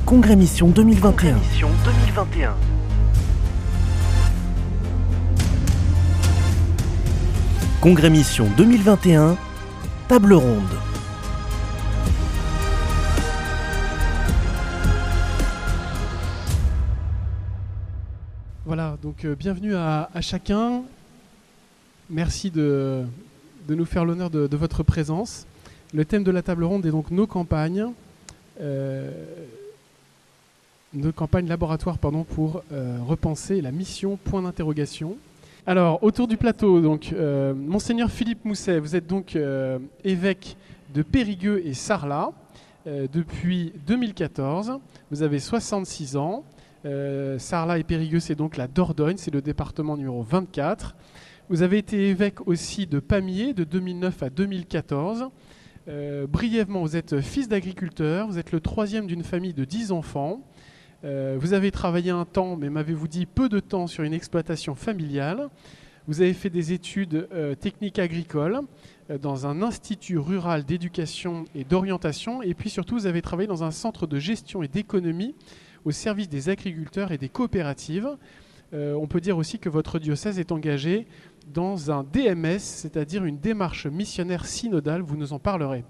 Congrès Mission 2021. Congrès Mission 2021, table ronde. Voilà, donc bienvenue à chacun. Merci de nous faire l'honneur de votre présence. Le thème de la table ronde est donc nos campagnes laboratoires pour repenser la mission, point d'interrogation. Alors, autour du plateau, donc, Monseigneur Philippe Mousset, vous êtes donc évêque de Périgueux et Sarlat depuis 2014. Vous avez 66 ans. Sarlat et Périgueux, c'est donc la Dordogne, c'est le département numéro 24. Vous avez été évêque aussi de Pamiers de 2009 à 2014. Brièvement, vous êtes fils d'agriculteur, vous êtes le troisième d'une famille de 10 enfants. Vous avez travaillé un temps, mais m'avez-vous dit peu de temps, sur une exploitation familiale. Vous avez fait des études techniques agricoles dans un institut rural d'éducation et d'orientation. Et puis surtout, vous avez travaillé dans un centre de gestion et d'économie au service des agriculteurs et des coopératives. On peut dire aussi que votre diocèse est engagé dans un DMS, c'est-à-dire une démarche missionnaire synodale. Vous nous en parlerez.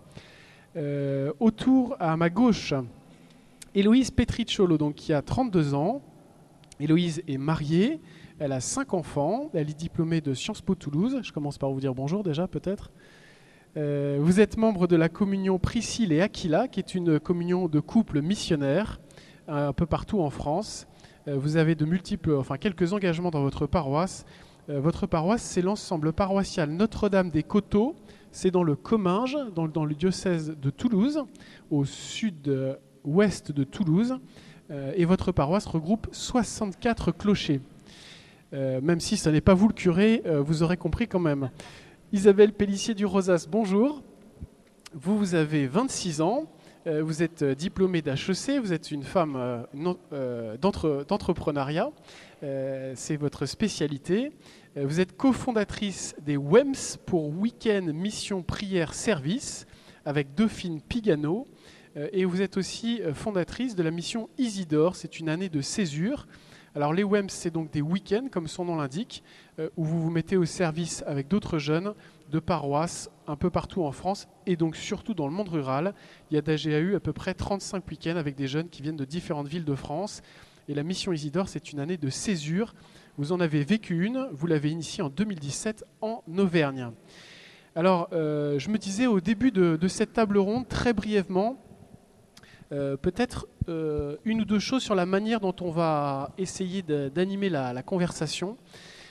Autour, à ma gauche, Héloïse Petricciolo, donc, qui a 32 ans. Héloïse est mariée, elle a 5 enfants, elle est diplômée de Sciences Po Toulouse. Je commence par vous dire bonjour déjà, peut-être. Vous êtes membre de la communion Priscille et Aquila, qui est une communion de couples missionnaires un peu partout en France. Vous avez quelques engagements dans votre paroisse. Votre paroisse, c'est l'ensemble paroissial Notre-Dame des Coteaux. C'est dans le Comminges, dans le diocèse de Toulouse, au sud-ouest de Toulouse. Et votre paroisse regroupe 64 clochers. Même si ce n'est pas vous le curé, vous aurez compris quand même. Isabelle Pellissier du Rosas, bonjour. Vous avez 26 ans. Vous êtes diplômée d'HEC, vous êtes une femme d'entrepreneuriat, c'est votre spécialité. Vous êtes cofondatrice des WEMS pour Week-end Mission Prière Service avec Dauphine Pigano. Et vous êtes aussi fondatrice de la mission Isidore, c'est une année de césure. Alors les WEMS, c'est donc des week-ends, comme son nom l'indique, où vous vous mettez au service avec d'autres jeunes de paroisses un peu partout en France et donc surtout dans le monde rural. Il y a d'AGAU à peu près 35 week-ends avec des jeunes qui viennent de différentes villes de France. Et la mission Isidore, c'est une année de césure. Vous en avez vécu une, vous l'avez initiée en 2017 en Auvergne. Alors, je me disais au début de cette table ronde, très brièvement, peut-être une ou deux choses sur la manière dont on va essayer d'animer la conversation.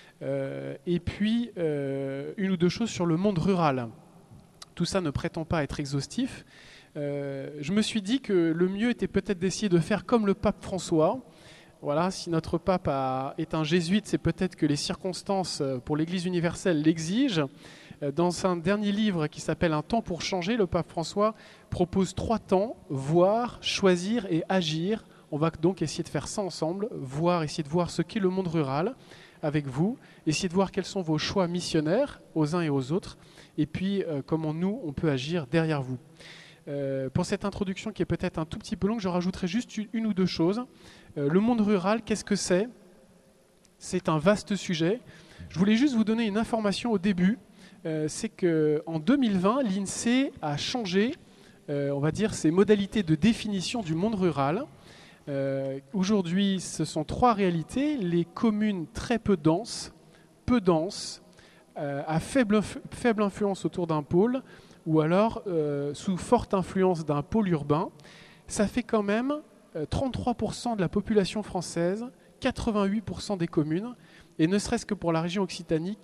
Et puis une ou deux choses sur le monde rural. Tout ça ne prétend pas être exhaustif. Je me suis dit que le mieux était peut-être d'essayer de faire comme le pape François. Voilà, si notre pape est un jésuite, c'est peut-être que les circonstances pour l'Église universelle l'exigent. Dans un dernier livre qui s'appelle « Un temps pour changer », le pape François propose 3 temps, voir, choisir et agir. On va donc essayer de faire ça ensemble, essayer de voir ce qu'est le monde rural avec vous, essayer de voir quels sont vos choix missionnaires aux uns et aux autres, et puis comment nous, on peut agir derrière vous. Pour cette introduction qui est peut-être un tout petit peu longue, je rajouterai juste une ou deux choses. Le monde rural, qu'est-ce que c'est ? C'est un vaste sujet. Je voulais juste vous donner une information au début. C'est qu'en 2020, l'INSEE a changé, on va dire, ses modalités de définition du monde rural. Aujourd'hui, ce sont 3 réalités. Les communes très peu denses, à faible influence autour d'un pôle, ou alors sous forte influence d'un pôle urbain. Ça fait quand même 33% de la population française, 88% des communes, et ne serait-ce que pour la région Occitanie,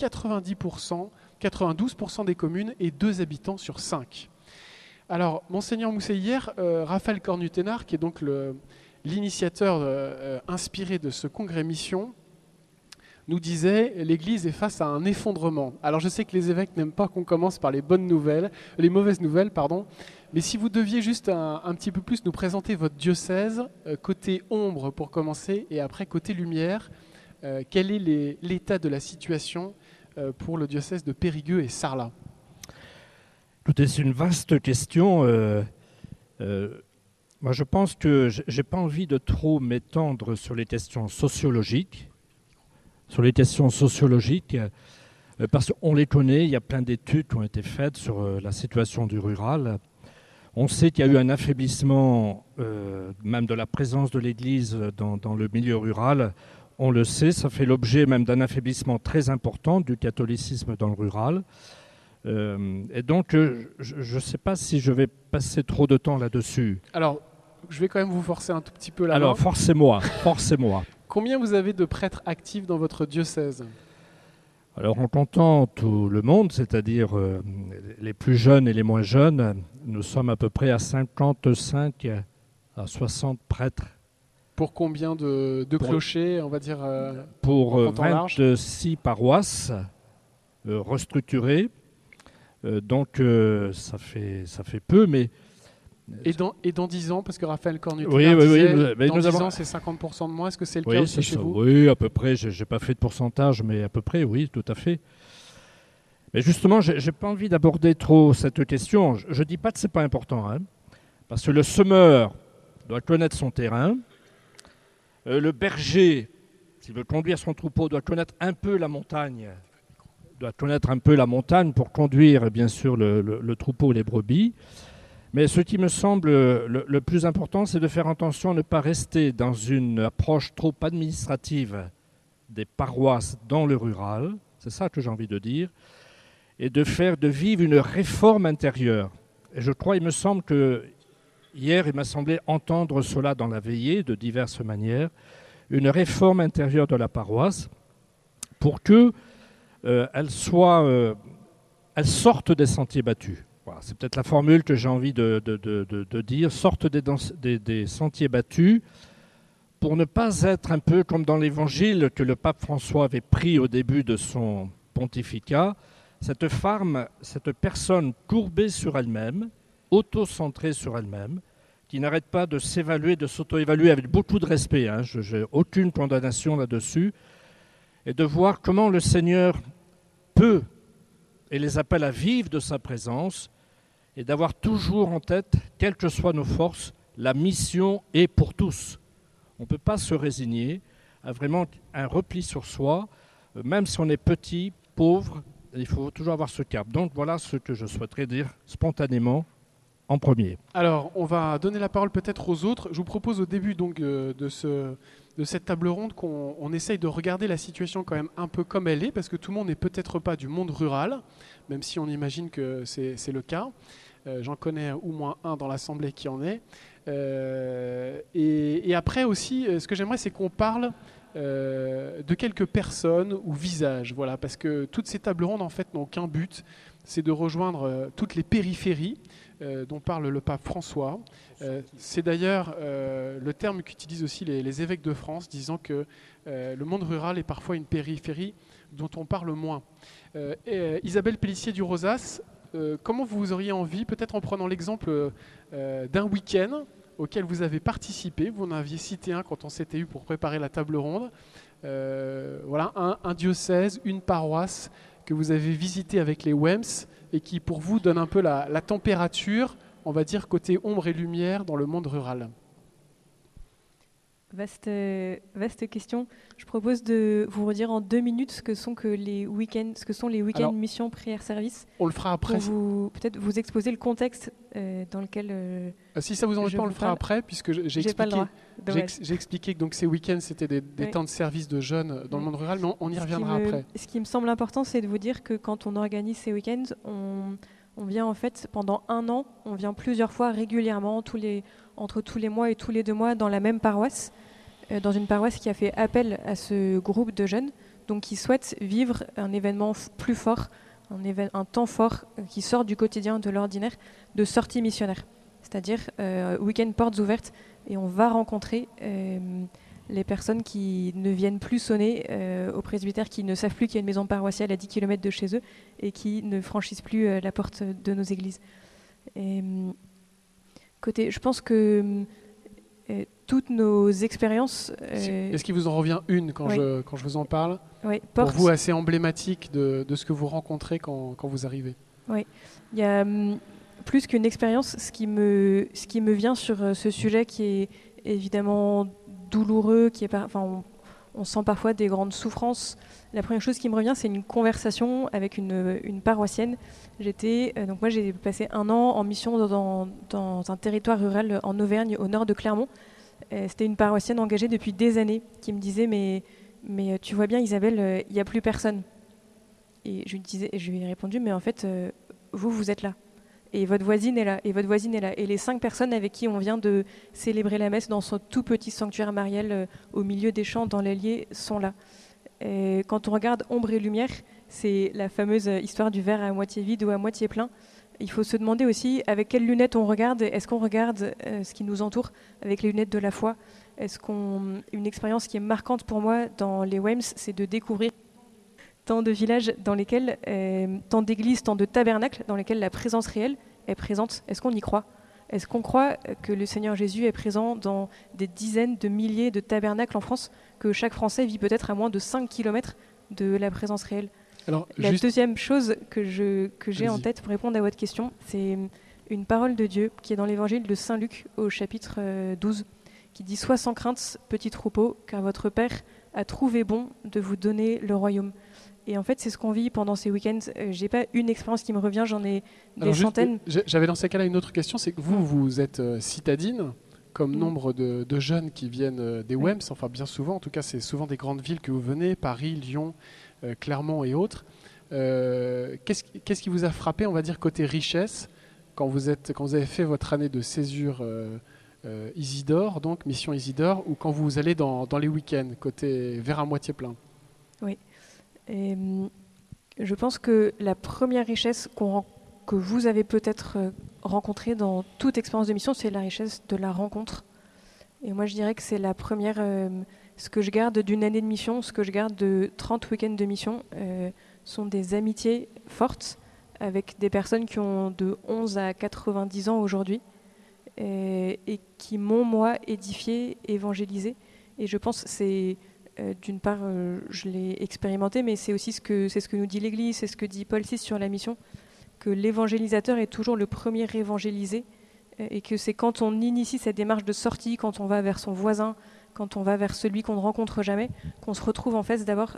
92% des communes et 2 habitants sur 5. Alors, Monseigneur Mousset, hier, Raphaël Cornu-Ténart, qui est donc l'initiateur inspiré de ce congrès mission, nous disait « l'Église est face à un effondrement ». Alors je sais que les évêques n'aiment pas qu'on commence par les mauvaises nouvelles, mais si vous deviez juste un petit peu plus nous présenter votre diocèse, côté ombre pour commencer, et après côté lumière, quel est l'état de la situation pour le diocèse de Périgueux et Sarlat ? C'est une vaste question. Moi, je pense que je n'ai pas envie de trop m'étendre sur les questions sociologiques. Parce qu'on les connaît, il y a plein d'études qui ont été faites sur la situation du rural. On sait qu'il y a eu un affaiblissement même de la présence de l'Église dans le milieu rural. On le sait, ça fait l'objet même d'un affaiblissement très important du catholicisme dans le rural. Et donc, je ne sais pas si je vais passer trop de temps là-dessus. Alors, je vais quand même vous forcer un tout petit peu la main. Alors, forcez-moi. Combien vous avez de prêtres actifs dans votre diocèse ? Alors, en comptant tout le monde, c'est-à-dire les plus jeunes et les moins jeunes, nous sommes à peu près à 55 à 60 prêtres. Pour combien de clochers, on va dire pour en temps large 26 paroisses restructurées. Donc, ça fait peu, mais... Et dans 10 ans, parce que Raphaël Cornutin oui, disait, mais dans nous 10 avons... ans, c'est 50% de moins. Est-ce que c'est le cas aussi chez vous ? Oui, à peu près. Je n'ai pas fait de pourcentage, mais à peu près, oui, tout à fait. Mais justement, je n'ai pas envie d'aborder trop cette question. Je ne dis pas que ce n'est pas important, hein, parce que le semeur doit connaître son terrain. Le berger, s'il veut conduire son troupeau, doit connaître un peu la montagne. Pour conduire, bien sûr, le troupeau et les brebis. Mais ce qui me semble le plus important, c'est de faire attention à ne pas rester dans une approche trop administrative des paroisses dans le rural. C'est ça que j'ai envie de dire. Et de vivre une réforme intérieure. Et je crois, il me semble que hier, il m'a semblé entendre cela dans la veillée de diverses manières, une réforme intérieure de la paroisse pour que elle sorte des sentiers battus. Voilà, c'est peut-être la formule que j'ai envie de dire, sorte des sentiers battus pour ne pas être un peu comme dans l'évangile que le pape François avait pris au début de son pontificat, cette personne courbée sur elle-même, auto-centrée sur elle-même, qui n'arrête pas de s'évaluer, de s'auto-évaluer avec beaucoup de respect, hein, je n'ai aucune condamnation là-dessus, et de voir comment le Seigneur peut et les appelle à vivre de sa présence et d'avoir toujours en tête, quelles que soient nos forces, la mission est pour tous. On ne peut pas se résigner à vraiment un repli sur soi, même si on est petit, pauvre, il faut toujours avoir ce cap. Donc voilà ce que je souhaiterais dire spontanément en premier. Alors, on va donner la parole peut-être aux autres. Je vous propose au début donc, de cette table ronde qu'on essaye de regarder la situation quand même un peu comme elle est, parce que tout le monde n'est peut-être pas du monde rural, même si on imagine que c'est le cas. J'en connais au moins un dans l'Assemblée qui en est. Et après aussi, ce que j'aimerais, c'est qu'on parle de quelques personnes ou visages, voilà, parce que toutes ces tables rondes en fait n'ont qu'un but, c'est de rejoindre toutes les périphéries dont parle le pape François. C'est d'ailleurs le terme qu'utilisent aussi les évêques de France, disant que le monde rural est parfois une périphérie dont on parle moins. Isabelle Pellissier du Rosas, comment vous auriez envie, peut-être en prenant l'exemple d'un week-end auquel vous avez participé, vous en aviez cité un quand on s'était eu pour préparer la table ronde, voilà, un diocèse, une paroisse que vous avez visité avec les WEMS et qui pour vous donne un peu la température, on va dire côté ombre et lumière dans le monde rural. Vaste question. Je propose de vous redire en 2 minutes ce que sont les week-ends Alors, missions prière service. On le fera après. Peut-être vous exposer le contexte dans lequel. Si ça vous embête pas, on le fera après, puisque j'ai expliqué que donc ces week-ends c'était des temps de service de jeunes dans le monde rural, mais on y reviendra après. Ce qui me semble important, c'est de vous dire que quand on organise ces week-ends, on vient en fait pendant 1 an, on vient plusieurs fois régulièrement, entre tous les mois et tous les 2 mois dans la même paroisse, dans une paroisse qui a fait appel à ce groupe de jeunes, donc qui souhaitent vivre un événement plus fort, un temps fort qui sort du quotidien, de l'ordinaire, de sortie missionnaire. C'est-à-dire week-end portes ouvertes, et on va rencontrer les personnes qui ne viennent plus sonner au presbytère, qui ne savent plus qu'il y a une maison paroissiale à 10 km de chez eux et qui ne franchissent plus la porte de nos églises. Je pense que toutes nos expériences... Est-ce qu'il vous en revient une quand je vous en parle ? Oui, pour vous, assez emblématique de ce que vous rencontrez quand vous arrivez. Oui, il y a plus qu'une expérience, ce qui me vient sur ce sujet qui est évidemment douloureux, on sent parfois des grandes souffrances. La première chose qui me revient, c'est une conversation avec une paroissienne. Donc moi, j'ai passé 1 an en mission dans un territoire rural en Auvergne, au nord de Clermont. C'était une paroissienne engagée depuis des années qui me disait mais tu vois bien, Isabelle, il n'y a plus personne. Et je lui ai répondu, mais en fait, vous êtes là. Et votre voisine est là, et votre voisine est là. Et les 5 personnes avec qui on vient de célébrer la messe dans son tout petit sanctuaire marial au milieu des champs dans l'Allier sont là. Et quand on regarde Ombre et Lumière, c'est la fameuse histoire du verre à moitié vide ou à moitié plein. Il faut se demander aussi avec quelles lunettes on regarde. Est-ce qu'on regarde ce qui nous entoure avec les lunettes de la foi ? Une expérience qui est marquante pour moi dans les WEMS, c'est de découvrir tant de villages dans lesquels, tant d'églises, tant de tabernacles dans lesquels la présence réelle est présente. Est-ce qu'on y croit ? Est-ce qu'on croit que le Seigneur Jésus est présent dans des dizaines de milliers de tabernacles en France, que chaque Français vit peut-être à moins de 5 km de la présence réelle ? Alors, la deuxième chose que j'ai en tête pour répondre à votre question, c'est une parole de Dieu qui est dans l'évangile de Saint Luc au chapitre 12, qui dit « Sois sans crainte, petit troupeau, car votre Père a trouvé bon de vous donner le royaume ». Et en fait, c'est ce qu'on vit pendant ces week-ends. J'ai pas une expérience qui me revient, j'en ai des centaines. J'avais dans ces cas-là une autre question, c'est que vous êtes citadine, comme nombre de jeunes qui viennent des WEMS, enfin bien souvent, en tout cas c'est souvent des grandes villes que vous venez, Paris, Lyon, Clermont et autres. Qu'est-ce qui vous a frappé, on va dire, côté richesse, quand vous avez fait votre année de césure Isidore, donc mission Isidore, ou quand vous allez dans les week-ends, côté verre à moitié plein ? Oui. Et je pense que la première richesse que vous avez peut-être rencontrée dans toute expérience de mission, c'est la richesse de la rencontre. Et moi, je dirais que c'est la première, ce que je garde d'une année de mission, ce que je garde de 30 week-ends de mission, sont des amitiés fortes avec des personnes qui ont de 11 à 90 ans aujourd'hui et qui m'ont, moi, édifié, évangélisé. Et je pense que c'est... d'une part, je l'ai expérimenté, mais c'est aussi ce que nous dit l'Église, c'est ce que dit Paul VI sur la mission, que l'évangélisateur est toujours le premier évangélisé, et que c'est quand on initie cette démarche de sortie, quand on va vers son voisin, quand on va vers celui qu'on ne rencontre jamais, qu'on se retrouve en fait d'abord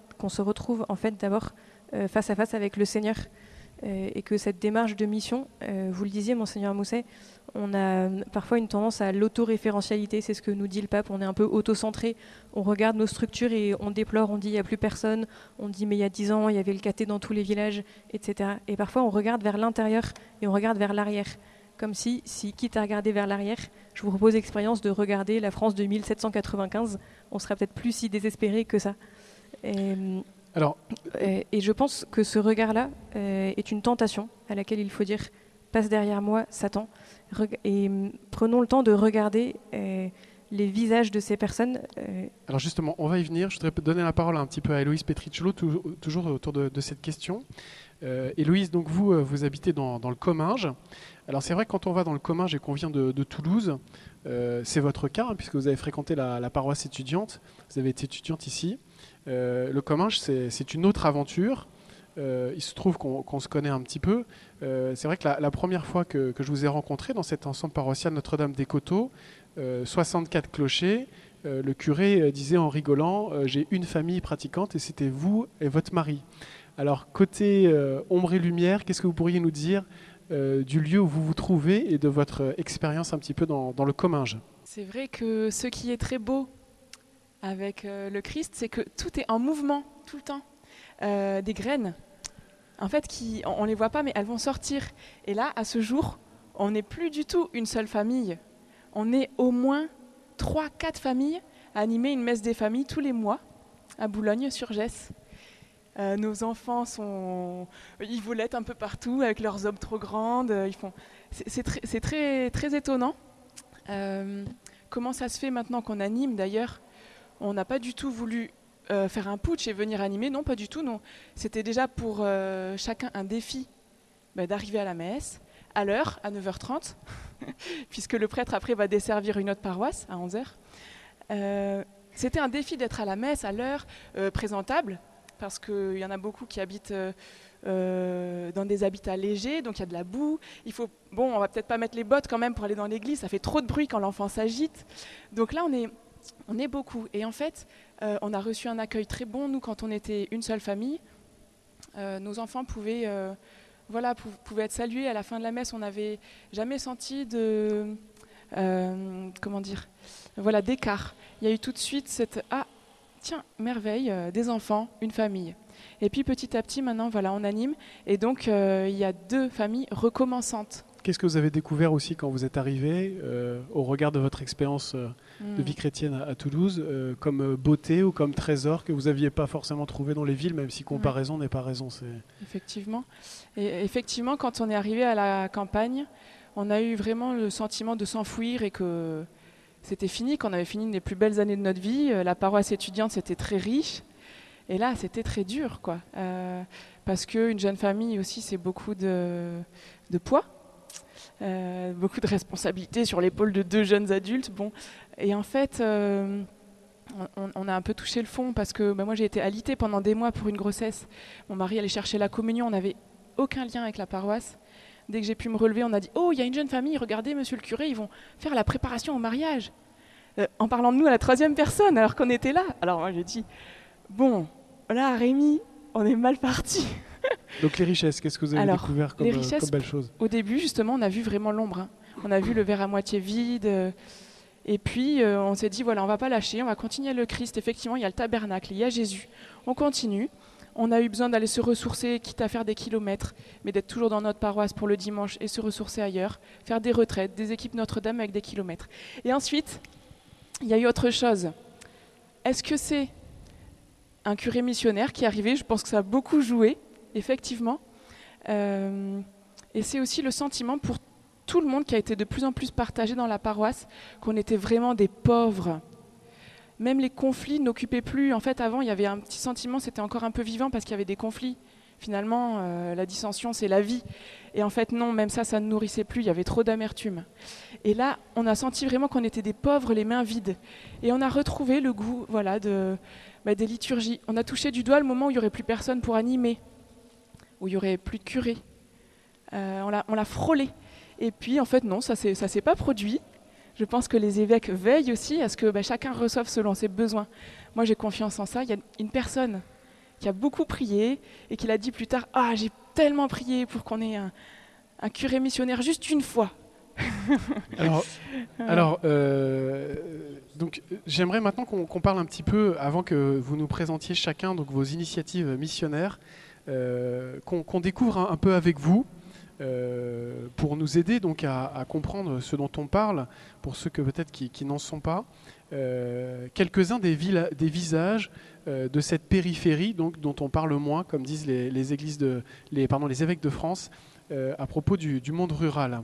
face à face avec le Seigneur, et que cette démarche de mission, vous le disiez, Monseigneur Mousset, on a parfois une tendance à l'autoréférentialité, c'est ce que nous dit le pape, on est un peu auto-centré, on regarde nos structures et on déplore, on dit il n'y a plus personne, on dit mais il y a 10 ans il y avait le caté dans tous les villages, etc. Et parfois on regarde vers l'intérieur et on regarde vers l'arrière, comme si quitte à regarder vers l'arrière, je vous propose l'expérience de regarder la France de 1795, on sera peut-être plus si désespéré que ça. Et je pense que ce regard-là est une tentation à laquelle il faut dire passe derrière moi, Satan, et prenons le temps de regarder les visages de ces personnes. Alors justement, on va y venir. Je voudrais donner la parole un petit peu à Héloïse Petricello, toujours autour de cette question. Héloïse, donc vous habitez dans le Comminges. Alors c'est vrai que quand on va dans le Comminges et qu'on vient de Toulouse, c'est votre cas, hein, puisque vous avez fréquenté la paroisse étudiante, vous avez été étudiante ici. Le Comminges, c'est une autre aventure. Il se trouve qu'on se connaît un petit peu. C'est vrai que la première fois que je vous ai rencontré dans cet ensemble paroissial Notre-Dame-des-Coteaux, 64 clochers, le curé disait en rigolant « J'ai une famille pratiquante et c'était vous et votre mari ». Alors, côté ombre et lumière, qu'est-ce que vous pourriez nous dire du lieu où vous vous trouvez et de votre expérience un petit peu dans le Comminges ? C'est vrai que ce qui est très beau avec le Christ, c'est que tout est en mouvement tout le temps. Des graines, en fait, on ne les voit pas, mais elles vont sortir. Et là, à ce jour, on n'est plus du tout une seule famille. On est au moins 3-4 familles à animer une messe des familles tous les mois à Boulogne-sur-Gesse. Nos enfants ils volettent un peu partout avec leurs robes trop grandes. C'est très, très étonnant. Comment ça se fait maintenant qu'on anime d'ailleurs ? On n'a pas du tout voulu faire un putsch et venir animer, non, pas du tout, non. C'était déjà pour chacun un défi d'arriver à la messe, à l'heure, à 9h30, puisque le prêtre après va desservir une autre paroisse à 11h. C'était un défi d'être à la messe, à l'heure, présentable, parce qu'il y en a beaucoup qui habitent dans des habitats légers, donc il y a de la boue. On va peut-être pas mettre les bottes quand même pour aller dans l'église, ça fait trop de bruit quand l'enfant s'agite. Donc là, on est beaucoup. Et en fait, on a reçu un accueil très bon. Nous, quand on était une seule famille, nos enfants pouvaient être salués à la fin de la messe. On n'avait jamais senti d'écart. Il y a eu tout de suite merveille, des enfants, une famille. Et puis petit à petit, maintenant, on anime. Et donc, il y a 2 familles recommençantes. Qu'est-ce que vous avez découvert aussi quand vous êtes arrivé, au regard de votre expérience de vie chrétienne à Toulouse, comme beauté ou comme trésor que vous n'aviez pas forcément trouvé dans les villes, même si comparaison n'est pas raison. Effectivement. Et effectivement, quand on est arrivé à la campagne, on a eu vraiment le sentiment de s'enfouir et que c'était fini, qu'on avait fini les plus belles années de notre vie. La paroisse étudiante, c'était très riche. Et là, c'était très dur, quoi. Parce qu'une jeune famille aussi, c'est beaucoup de poids. Beaucoup de responsabilités sur l'épaule de 2 jeunes adultes. Et en fait, on a un peu touché le fond parce que moi j'ai été alitée pendant des mois pour une grossesse. Mon mari allait chercher la communion, on n'avait aucun lien avec la paroisse. Dès que j'ai pu me relever, on a dit « Oh, il y a une jeune famille, regardez monsieur le curé, ils vont faire la préparation au mariage ». En parlant de nous à la 3e personne alors qu'on était là. Alors moi j'ai dit « Bon, là Rémi, on est mal parti ». Donc les richesses, qu'est-ce que vous avez découvert comme belle chose? Au début, justement, on a vu vraiment l'ombre. On a vu le verre à moitié vide. Et puis, on s'est dit, on ne va pas lâcher, on va continuer le Christ. Effectivement, il y a le tabernacle, il y a Jésus. On continue. On a eu besoin d'aller se ressourcer, quitte à faire des kilomètres, mais d'être toujours dans notre paroisse pour le dimanche et se ressourcer ailleurs, faire des retraites, des équipes Notre-Dame avec des kilomètres. Et ensuite, il y a eu autre chose. Est-ce que c'est un curé missionnaire qui est arrivé? Je pense que ça a beaucoup joué. Effectivement. Et c'est aussi le sentiment pour tout le monde qui a été de plus en plus partagé dans la paroisse, qu'on était vraiment des pauvres. Même les conflits n'occupaient plus. En fait, avant, il y avait un petit sentiment, c'était encore un peu vivant parce qu'il y avait des conflits. Finalement, la dissension, c'est la vie. Et en fait, non, même ça ne nourrissait plus. Il y avait trop d'amertume. Et là, on a senti vraiment qu'on était des pauvres, les mains vides. Et on a retrouvé le goût des liturgies. On a touché du doigt le moment où il n'y aurait plus personne pour animer, où il n'y aurait plus de curé. On l'a frôlé. Et puis, en fait, non, ça s'est pas produit. Je pense que les évêques veillent aussi à ce que chacun reçoive selon ses besoins. Moi, j'ai confiance en ça. Il y a une personne qui a beaucoup prié et qui l'a dit plus tard, « Ah, j'ai tellement prié pour qu'on ait un curé missionnaire juste une fois. » Donc, j'aimerais maintenant qu'on parle un petit peu, avant que vous nous présentiez chacun donc, vos initiatives missionnaires, qu'on découvre un peu avec vous pour nous aider donc à comprendre ce dont on parle, pour ceux que peut-être qui n'en sont pas. Quelques-uns des visages de cette périphérie donc, dont on parle moins, comme disent les évêques de France, à propos du monde rural.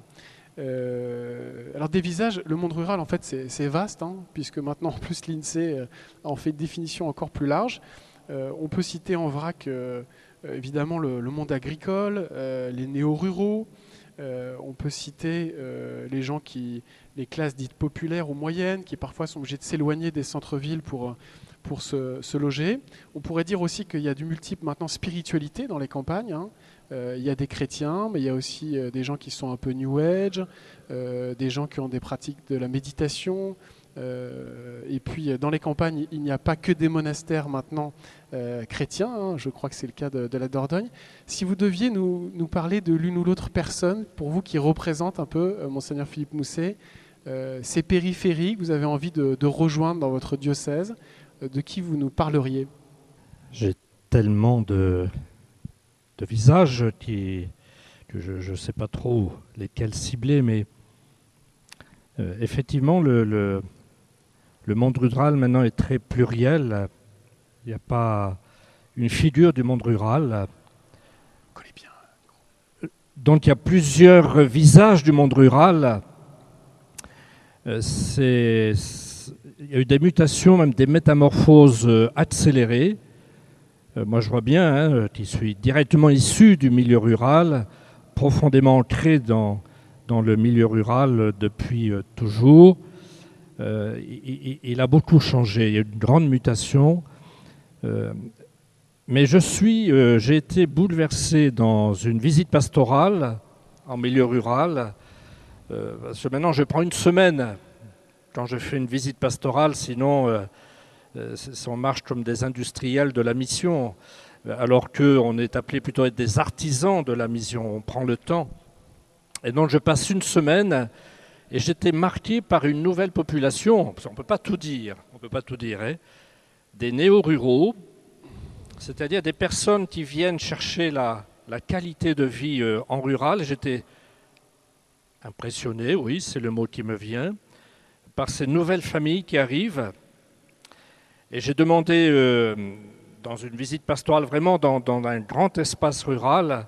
Alors des visages, le monde rural en fait c'est vaste, puisque maintenant en plus l'INSEE en fait une définition encore plus large. On peut citer en vrac évidemment le monde agricole, les néo-ruraux, on peut citer les classes dites populaires ou moyennes qui parfois sont obligées de s'éloigner des centres-villes pour se loger. On pourrait dire aussi qu'il y a du multiple maintenant spiritualité dans les campagnes. Il y a des chrétiens, mais il y a aussi des gens qui sont un peu New Age, des gens qui ont des pratiques de la méditation. Et puis dans les campagnes, il n'y a pas que des monastères maintenant chrétiens, je crois que c'est le cas de la Dordogne. Si vous deviez nous parler de l'une ou l'autre personne, pour vous qui représente un peu, Monseigneur Philippe Mousset, ces périphéries que vous avez envie de rejoindre dans votre diocèse, de qui vous nous parleriez? J'ai tellement de visages que je ne sais pas trop lesquels cibler, mais effectivement, le monde rural maintenant est très pluriel. Il n'y a pas une figure du monde rural. On connaît bien. Donc il y a plusieurs visages du monde rural. Il y a eu des mutations, même des métamorphoses accélérées. Moi je vois bien, qui suis directement issu du milieu rural, profondément ancré dans le milieu rural depuis toujours. Il a beaucoup changé, il y a eu une grande mutation. Mais j'ai été bouleversé dans une visite pastorale en milieu rural. Parce que maintenant, je prends une semaine quand je fais une visite pastorale, sinon on marche comme des industriels de la mission, alors qu'on est appelé plutôt à être des artisans de la mission, on prend le temps. Et donc je passe une semaine et j'étais marqué par une nouvelle population, on ne peut pas tout dire, hein, des néo-ruraux, c'est-à-dire des personnes qui viennent chercher la qualité de vie en rural. J'étais impressionné, oui, c'est le mot qui me vient, par ces nouvelles familles qui arrivent. Et j'ai demandé, dans une visite pastorale, vraiment dans un grand espace rural,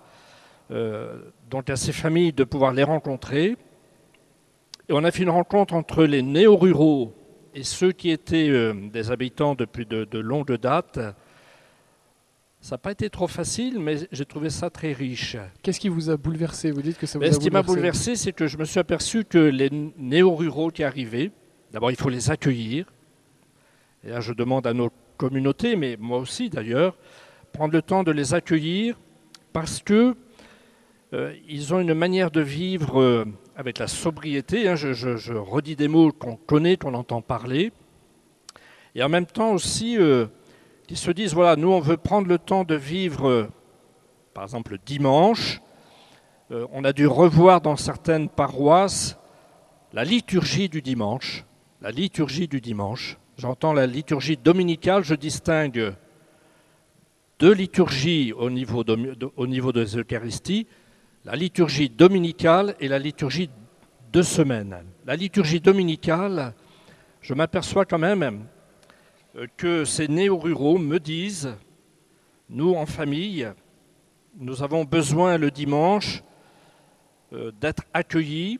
donc à ces familles de pouvoir les rencontrer. Et on a fait une rencontre entre les néo-ruraux et ceux qui étaient des habitants depuis de longue date. Ça n'a pas été trop facile, mais j'ai trouvé ça très riche. Qu'est-ce qui vous a bouleversé? Vous dites que ça vous a Ce qui m'a bouleversé. bouleversé, c'est que je me suis aperçu que les néo-ruraux qui arrivaient, d'abord il faut les accueillir. Et là je demande à nos communautés, mais moi aussi d'ailleurs, prendre le temps de les accueillir parce que ils ont une manière de vivre avec la sobriété. Hein, je redis des mots qu'on connaît, qu'on entend parler. Et en même temps aussi, qui se disent, voilà, nous on veut prendre le temps de vivre, par exemple le dimanche. On a dû revoir dans certaines paroisses la liturgie du dimanche. La liturgie du dimanche. J'entends la liturgie dominicale, je distingue deux liturgies au niveau des Eucharisties, la liturgie dominicale et la liturgie de semaine. La liturgie dominicale, je m'aperçois quand même que ces néo-ruraux me disent, nous en famille, nous avons besoin le dimanche d'être accueillis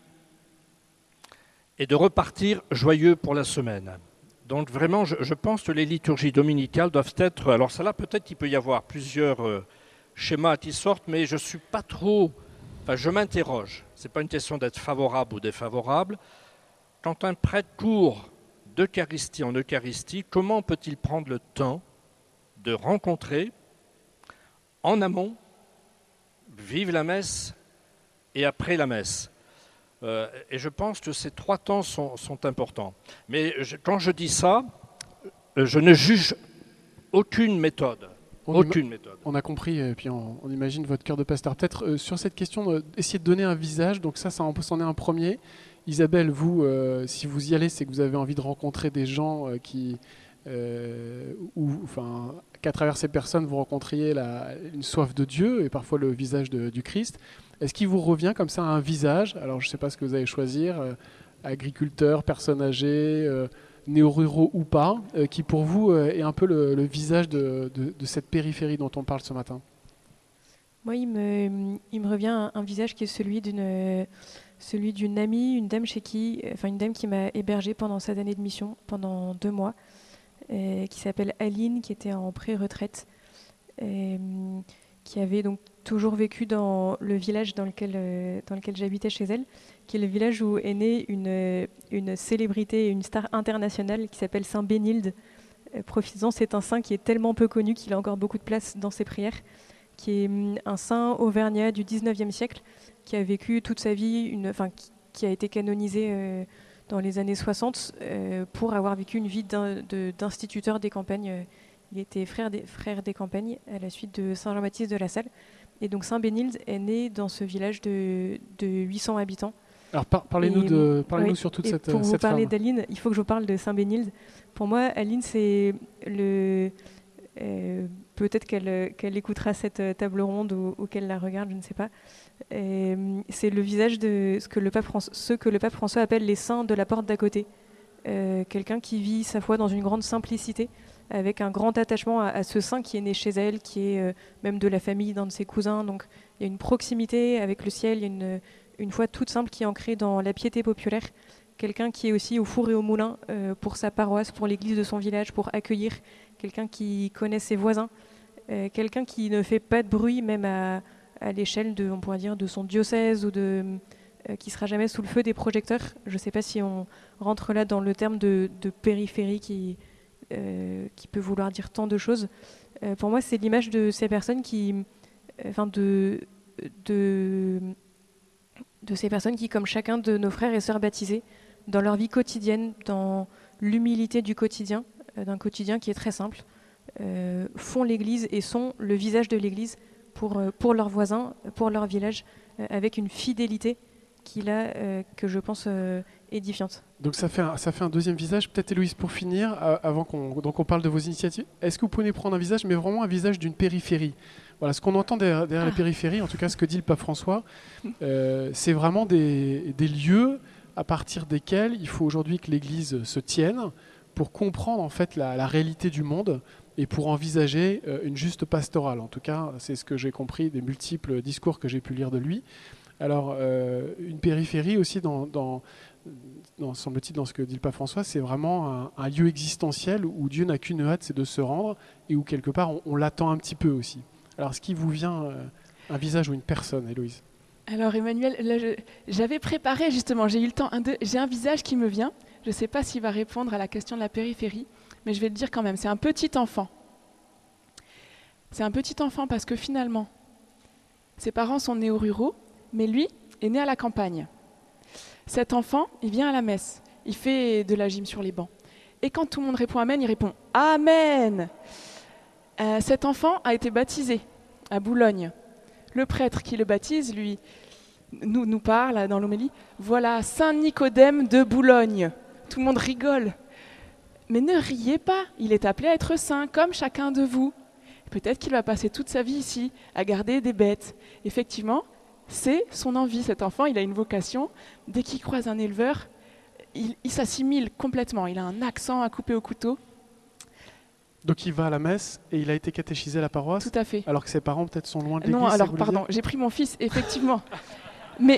et de repartir joyeux pour la semaine. Donc vraiment, je pense que les liturgies dominicales doivent être... Alors ça là, peut-être qu'il peut y avoir plusieurs schémas qui sortent, mais je ne suis pas trop... Enfin, je m'interroge. Ce n'est pas une question d'être favorable ou défavorable. Quand un prêtre court d'Eucharistie en Eucharistie, comment peut-il prendre le temps de rencontrer en amont, vive la messe et après la messe? Et je pense que ces trois temps sont importants. Mais quand je dis ça, je ne juge aucune méthode. On a compris, et puis on imagine votre cœur de pasteur. Peut-être sur cette question d'essayer de donner un visage, donc ça c'en est un premier. Isabelle, vous, si vous y allez, c'est que vous avez envie de rencontrer des gens qu'à travers ces personnes, vous rencontriez une soif de Dieu et parfois le visage du Christ. Est-ce qu'il vous revient comme ça un visage? Alors je ne sais pas ce que vous allez choisir, agriculteur, personnes âgées, néo-ruraux ou pas, qui pour vous est un peu le visage de cette périphérie dont on parle ce matin? Moi, il me revient un visage qui est celui d'une amie, une dame qui m'a hébergée pendant cette année de mission, pendant 2 mois, qui s'appelle Aline, qui était en pré-retraite, qui avait donc toujours vécu dans le village dans lequel j'habitais chez elle, qui est le village où est née une célébrité, une star internationale qui s'appelle Saint Bénilde. Profites-en, c'est un saint qui est tellement peu connu qu'il a encore beaucoup de place dans ses prières, qui est un saint auvergnat du 19e siècle, qui a vécu toute sa vie, qui a été canonisé dans les années 60 pour avoir vécu une vie d'instituteur des campagnes. Il était frère des campagnes à la suite de Saint Jean-Baptiste de la Salle. Et donc Saint Bénilde est né dans ce village de 800 habitants. Alors parlez-nous sur toute cette femme. Pour vous parler d'Aline, il faut que je vous parle de Saint Bénilde. Pour moi, Aline, c'est peut-être qu'elle écoutera cette table ronde ou qu'elle la regarde, je ne sais pas. C'est le visage de ce que le pape François appelle les saints de la porte d'à côté. Quelqu'un qui vit sa foi dans une grande simplicité, avec un grand attachement à ce saint qui est né chez elle, qui est même de la famille d'un de ses cousins. Donc il y a une proximité avec le ciel, il y a une foi toute simple qui est ancrée dans la piété populaire. Quelqu'un qui est aussi au four et au moulin pour sa paroisse, pour l'église de son village, pour accueillir. Quelqu'un qui connaît ses voisins. Quelqu'un qui ne fait pas de bruit, même à l'échelle on pourrait dire, de son diocèse ou qui ne sera jamais sous le feu des projecteurs. Je ne sais pas si on rentre là dans le terme de périphérie qui peut vouloir dire tant de choses. Pour moi, c'est l'image de ces personnes de ces personnes qui, comme chacun de nos frères et sœurs baptisés, dans leur vie quotidienne, dans l'humilité du quotidien, d'un quotidien qui est très simple, font l'Église et sont le visage de l'Église pour leurs voisins, pour leur village, avec une fidélité que je pense édifiante. Donc ça fait un deuxième visage. Peut-être Héloïse, pour finir, avant qu'on parle de vos initiatives, est-ce que vous pouvez prendre un visage, mais vraiment un visage d'une périphérie? Voilà, ce qu'on entend derrière la périphérie, en tout cas ce que dit le pape François, c'est vraiment des lieux à partir desquels il faut aujourd'hui que l'Église se tienne pour comprendre en fait la réalité du monde et pour envisager une juste pastorale. En tout cas, c'est ce que j'ai compris des multiples discours que j'ai pu lire de lui. Alors, une périphérie aussi, semble-t-il, dans ce que dit le pape François, c'est vraiment un lieu existentiel où Dieu n'a qu'une hâte, c'est de se rendre, et où quelque part on l'attend un petit peu aussi. Alors, est-ce qu'il vous vient un visage ou une personne, Héloïse? Alors Emmanuel, là, j'avais préparé justement, j'ai eu le temps, j'ai un visage qui me vient, je ne sais pas s'il va répondre à la question de la périphérie, mais je vais le dire quand même, c'est un petit enfant. C'est un petit enfant parce que finalement, ses parents sont néo-ruraux, mais lui est né à la campagne. Cet enfant, il vient à la messe, il fait de la gym sur les bancs. Et quand tout le monde répond Amen, il répond Amen. Cet enfant a été baptisé à Boulogne. Le prêtre qui le baptise, lui, nous parle dans l'homélie, voilà, Saint Nicodème de Boulogne. Tout le monde rigole. Mais ne riez pas, il est appelé à être saint, comme chacun de vous. Peut-être qu'il va passer toute sa vie ici, à garder des bêtes. Effectivement, c'est son envie, cet enfant, il a une vocation. Dès qu'il croise un éleveur, il s'assimile complètement. Il a un accent à couper au couteau. Donc il va à la messe et il a été catéchisé à la paroisse. Tout à fait. Alors que ses parents peut-être sont loin de l'église. Non, alors pardon, j'ai pris mon fils, effectivement. Mais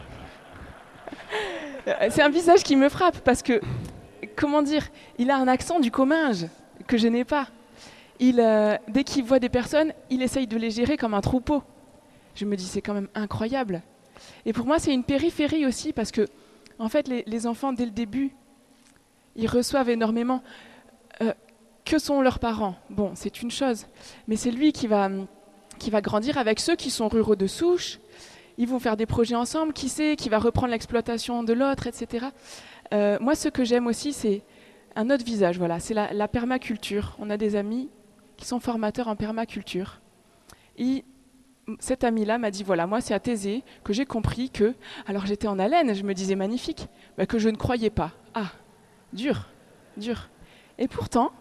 c'est un visage qui me frappe parce que, comment dire, il a un accent du Comminges que je n'ai pas. Dès qu'il voit des personnes, il essaye de les gérer comme un troupeau. Je me dis, c'est quand même incroyable. Et pour moi, c'est une périphérie aussi parce que, en fait, les enfants, dès le début, ils reçoivent énormément. Que sont leurs parents? Bon, c'est une chose, mais c'est lui qui va grandir avec ceux qui sont ruraux de souche. Ils vont faire des projets ensemble, qui va reprendre l'exploitation de l'autre, etc. Moi, ce que j'aime aussi, c'est un autre visage. Voilà, c'est la permaculture. On a des amis qui sont formateurs en permaculture. Et cet ami-là m'a dit, voilà, moi, c'est à Thésée que j'ai compris que... Alors, j'étais en haleine, je me disais magnifique, mais que je ne croyais pas. Ah, dur. Et pourtant,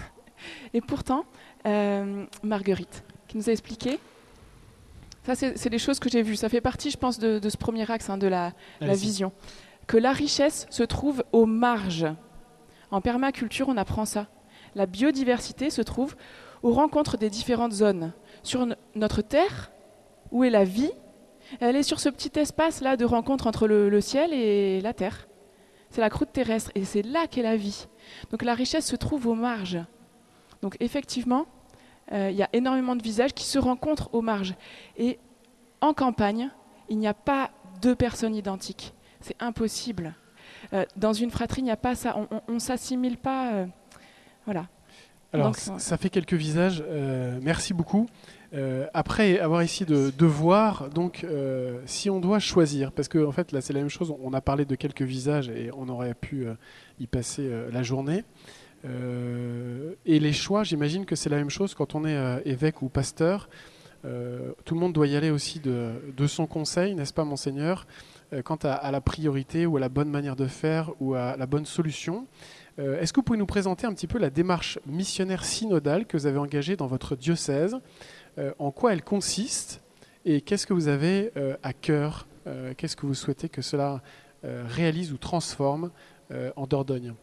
Marguerite, qui nous a expliqué, ça c'est des choses que j'ai vues, ça fait partie, je pense, de ce premier axe de la vision, que la richesse se trouve aux marges. En permaculture, on apprend ça. La biodiversité se trouve aux rencontres des différentes zones. Sur notre terre, où est la vie, elle est sur ce petit espace-là de rencontre entre le ciel et la terre. C'est la croûte terrestre, et c'est là qu'est la vie. Donc la richesse se trouve aux marges. Donc effectivement, il y a énormément de visages qui se rencontrent aux marges. Et en campagne, il n'y a pas deux personnes identiques. C'est impossible. Dans une fratrie, il n'y a pas ça. On ne s'assimile pas. Voilà. Alors, donc, ça fait quelques visages. Merci beaucoup. Après avoir essayé de voir, donc, si on doit choisir, parce que en fait, là, c'est la même chose. On a parlé de quelques visages et on aurait pu y passer la journée. Et les choix, j'imagine que c'est la même chose quand on est évêque ou pasteur. Tout le monde doit y aller aussi de son conseil, n'est-ce pas, Monseigneur, quant à la priorité ou à la bonne manière de faire ou à la bonne solution. Est-ce que vous pouvez nous présenter un petit peu la démarche missionnaire synodale que vous avez engagée dans votre diocèse, en quoi elle consiste et qu'est-ce que vous avez à cœur, qu'est-ce que vous souhaitez que cela réalise ou transforme en Dordogne?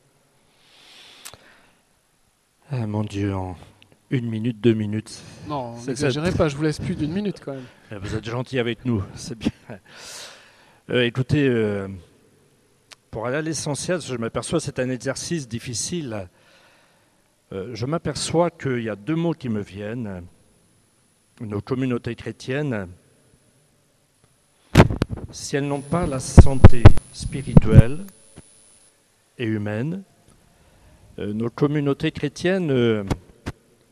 Ah, mon Dieu, en 1 minute, 2 minutes. Non, n'exagérez pas, je vous laisse plus d'1 minute quand même. Vous êtes gentil avec nous, c'est bien. Écoutez, pour aller à l'essentiel, je m'aperçois que c'est un exercice difficile. Je m'aperçois qu'il y a 2 mots qui me viennent. Nos communautés chrétiennes, si elles n'ont pas la santé spirituelle et humaine, nos communautés chrétiennes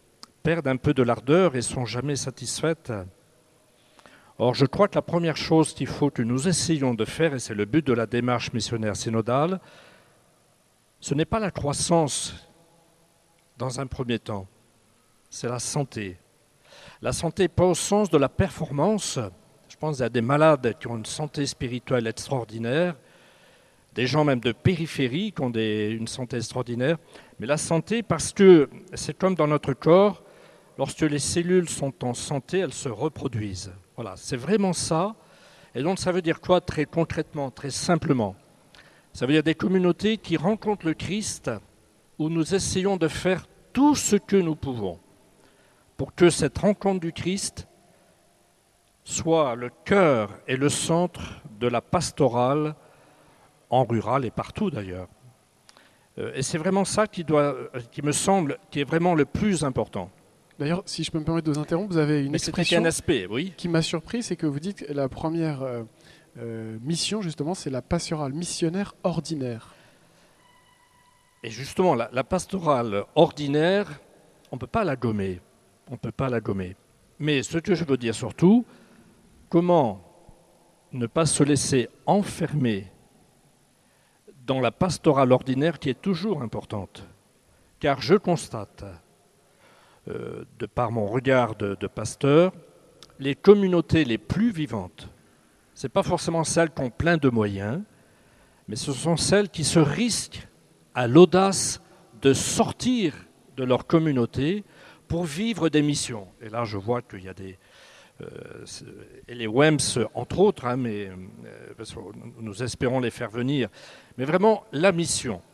perdent un peu de l'ardeur et sont jamais satisfaites. Or, je crois que la première chose qu'il faut que nous essayions de faire, et c'est le but de la démarche missionnaire synodale, ce n'est pas la croissance dans un premier temps, c'est la santé. La santé, pas au sens de la performance. Je pense qu'il y a des malades qui ont une santé spirituelle extraordinaire, des gens même de périphérie qui ont une santé extraordinaire, mais la santé parce que c'est comme dans notre corps, lorsque les cellules sont en santé, elles se reproduisent. Voilà, c'est vraiment ça. Et donc ça veut dire quoi très concrètement, très simplement? Ça veut dire des communautés qui rencontrent le Christ, où nous essayons de faire tout ce que nous pouvons pour que cette rencontre du Christ soit le cœur et le centre de la pastorale en rural et partout d'ailleurs. Et c'est vraiment ça qui me semble, qui est vraiment le plus important. D'ailleurs, si je peux me permettre de vous interrompre, vous avez une expression un aspect, oui. qui m'a surpris, c'est que vous dites que la première mission, justement, c'est la pastorale missionnaire ordinaire. Et justement, la pastorale ordinaire, on ne peut pas la gommer. On ne peut pas la gommer. Mais ce que je veux dire surtout, comment ne pas se laisser enfermer dans la pastorale ordinaire qui est toujours importante. Car je constate, de par mon regard de pasteur, les communautés les plus vivantes, ce n'est pas forcément celles qui ont plein de moyens, mais ce sont celles qui se risquent à l'audace de sortir de leur communauté pour vivre des missions. Et là, je vois qu'il y a et les WEMS, entre autres, hein, mais parce que nous espérons les faire venir. Mais vraiment, la mission.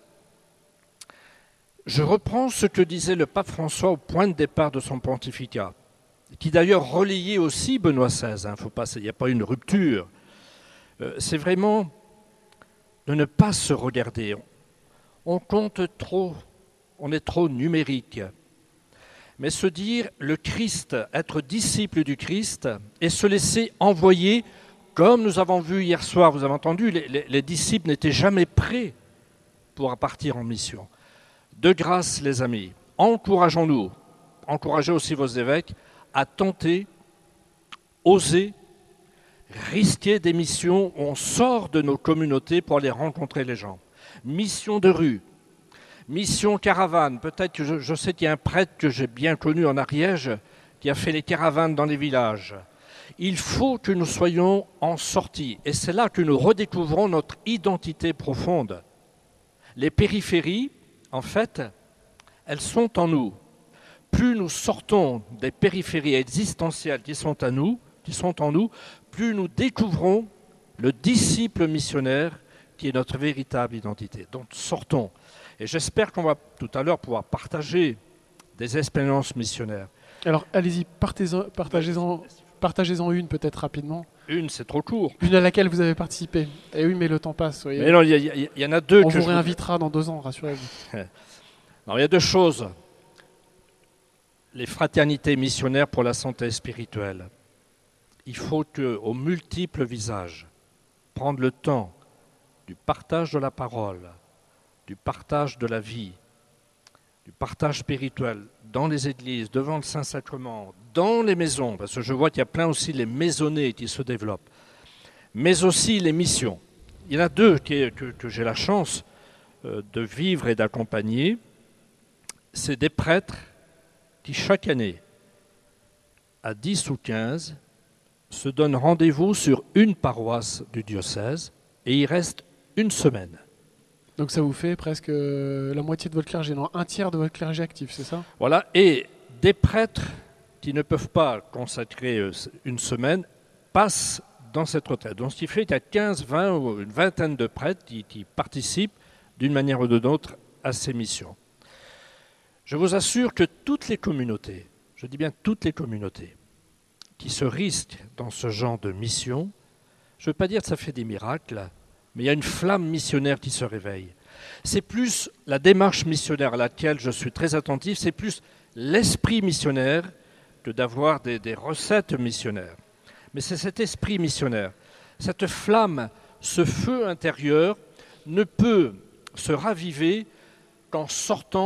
Je reprends ce que disait le pape François au point de départ de son pontificat, qui d'ailleurs relayait aussi Benoît XVI. Hein, il n'y a pas une rupture. C'est vraiment de ne pas se regarder. On compte trop, on est trop numérique. Mais se dire le Christ, être disciple du Christ et se laisser envoyer, comme nous avons vu hier soir, vous avez entendu, les disciples n'étaient jamais prêts pour partir en mission. De grâce, les amis, encourageons-nous, encouragez aussi vos évêques à tenter, oser, risquer des missions où on sort de nos communautés pour aller rencontrer les gens. Mission de rue. Mission caravane, peut-être que je sais qu'il y a un prêtre que j'ai bien connu en Ariège qui a fait les caravanes dans les villages. Il faut que nous soyons en sortie et c'est là que nous redécouvrons notre identité profonde. Les périphéries, en fait, elles sont en nous. Plus nous sortons des périphéries existentielles qui sont en nous, plus nous découvrons le disciple missionnaire qui est notre véritable identité. Donc sortons. Et j'espère qu'on va tout à l'heure pouvoir partager des expériences missionnaires. Alors allez-y, partagez-en une peut-être rapidement. Une, c'est trop court. Une à laquelle vous avez participé. Eh oui, mais le temps passe. Voyez. Mais non, il y en a deux. On vous réinvitera dans 2 ans, rassurez-vous. Alors, il y a 2 choses. Les fraternités missionnaires pour la santé spirituelle. Il faut qu'aux multiples visages, prendre le temps du partage de la parole, du partage de la vie, du partage spirituel dans les églises, devant le Saint-Sacrement, dans les maisons, parce que je vois qu'il y a plein aussi les maisonnées qui se développent, mais aussi les missions. Il y en a 2 que j'ai la chance de vivre et d'accompagner. C'est des prêtres qui, chaque année, à 10 ou 15, se donnent rendez-vous sur une paroisse du diocèse et y restent 1 semaine. Donc ça vous fait presque la moitié de votre clergé, non, 1/3 de votre clergé actif, c'est ça? Voilà, et des prêtres qui ne peuvent pas consacrer 1 semaine passent dans cette retraite. Donc ce qui fait qu'il y a 15, 20 ou une vingtaine de prêtres qui participent d'une manière ou d'une autre à ces missions. Je vous assure que toutes les communautés, je dis bien toutes les communautés, qui se risquent dans ce genre de mission, je ne veux pas dire que ça fait des miracles, mais il y a une flamme missionnaire qui se réveille. C'est plus la démarche missionnaire à laquelle je suis très attentif, c'est plus l'esprit missionnaire que d'avoir des recettes missionnaires. Mais c'est cet esprit missionnaire, cette flamme, ce feu intérieur ne peut se raviver qu'en sortant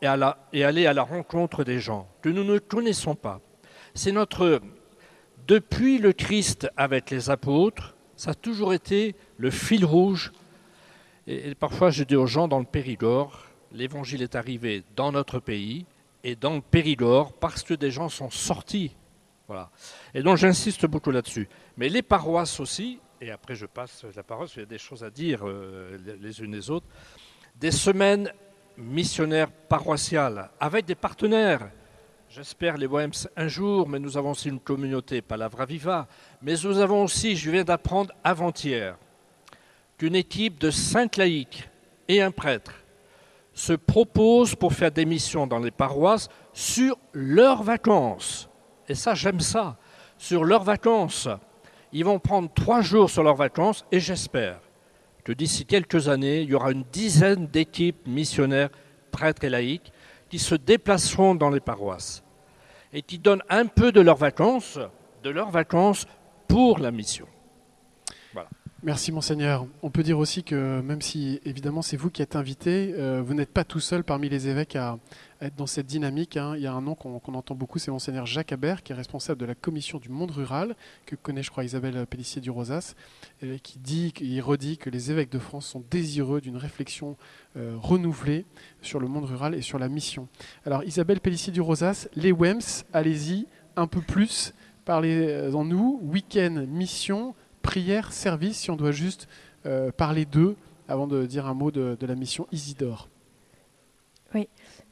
et aller à la rencontre des gens que nous ne connaissons pas. C'est depuis le Christ avec les apôtres, ça a toujours été le fil rouge. Et parfois, je dis aux gens dans le Périgord, l'évangile est arrivé dans notre pays et dans le Périgord parce que des gens sont sortis. Voilà. Et donc, j'insiste beaucoup là-dessus. Mais les paroisses aussi, et après je passe la parole, parce qu'il y a des choses à dire les unes les autres, des semaines missionnaires paroissiales avec des partenaires. J'espère les WEMS un jour, mais nous avons aussi une communauté Palavra Viva. Mais nous avons aussi, je viens d'apprendre avant-hier, qu'une équipe de 5 laïcs et un prêtre se propose pour faire des missions dans les paroisses sur leurs vacances. Et ça, j'aime ça, sur leurs vacances. Ils vont prendre 3 jours sur leurs vacances et j'espère que d'ici quelques années, il y aura une dizaine d'équipes missionnaires, prêtres et laïcs, qui se déplaceront dans les paroisses et qui donnent un peu de leurs vacances pour la mission. Voilà. Merci Monseigneur. On peut dire aussi que même si évidemment c'est vous qui êtes invité, vous n'êtes pas tout seul parmi les évêques à être dans cette dynamique. Il y a un nom qu'on entend beaucoup, c'est Monseigneur Jacques Habert, qui est responsable de la commission du monde rural, que connaît je crois Isabelle Pellissier du Rosas, qui redit que les évêques de France sont désireux d'une réflexion renouvelée sur le monde rural et sur la mission. Alors Isabelle Pellissier du Rosas, les WEMS, allez-y un peu plus, parlez-en-nous, week-end, mission, prière, service, si on doit juste parler d'eux avant de dire un mot de la mission Isidore. Oui.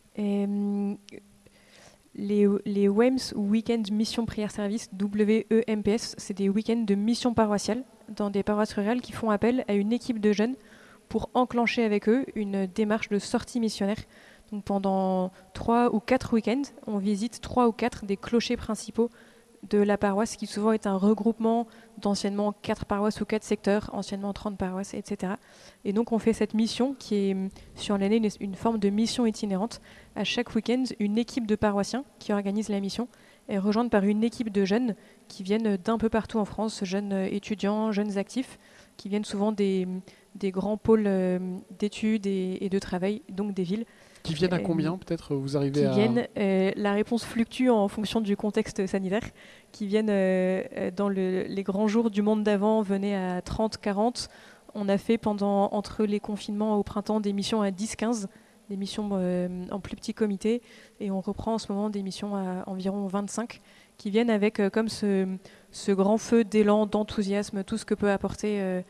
Les WEMS ou Week-end Mission Prière Service, WEMPS, c'est des week-ends de mission paroissiale dans des paroisses rurales qui font appel à une équipe de jeunes pour enclencher avec eux une démarche de sortie missionnaire. Donc pendant 3 ou 4 week-ends, on visite 3 ou 4 des clochers principaux de la paroisse, qui souvent est un regroupement d'anciennement 4 paroisses ou 4 secteurs, anciennement 30 paroisses, etc. Et donc on fait cette mission qui est sur l'année une forme de mission itinérante. À chaque week-end, une équipe de paroissiens qui organise la mission est rejointe par une équipe de jeunes qui viennent d'un peu partout en France, jeunes étudiants, jeunes actifs, qui viennent souvent des grands pôles d'études et de travail, donc des villes. Qui viennent à combien, peut-être, vous arrivez à... La réponse fluctue en fonction du contexte sanitaire. Qui viennent dans les grands jours du monde d'avant, venaient à 30, 40. On a fait entre les confinements au printemps des missions à 10, 15, des missions en plus petit comité. Et on reprend en ce moment des missions à environ 25, qui viennent avec comme ce grand feu d'élan, d'enthousiasme, tout ce que peut apporter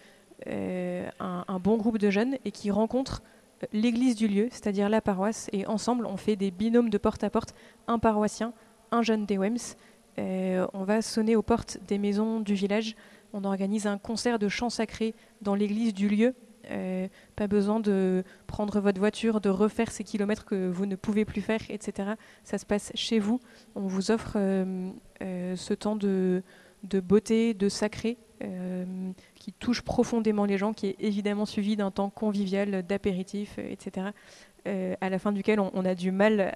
un bon groupe de jeunes et qui rencontrent l'église du lieu, c'est-à-dire la paroisse, et ensemble on fait des binômes de porte-à-porte, un paroissien, un jeune des WEMS. On va sonner aux portes des maisons du village, on organise un concert de chants sacrés dans l'église du lieu. Pas besoin de prendre votre voiture, de refaire ces kilomètres que vous ne pouvez plus faire, etc. Ça se passe chez vous, on vous offre ce temps de beauté, de sacré, qui touche profondément les gens, qui est évidemment suivi d'un temps convivial, d'apéritif, etc. À la fin duquel on a du mal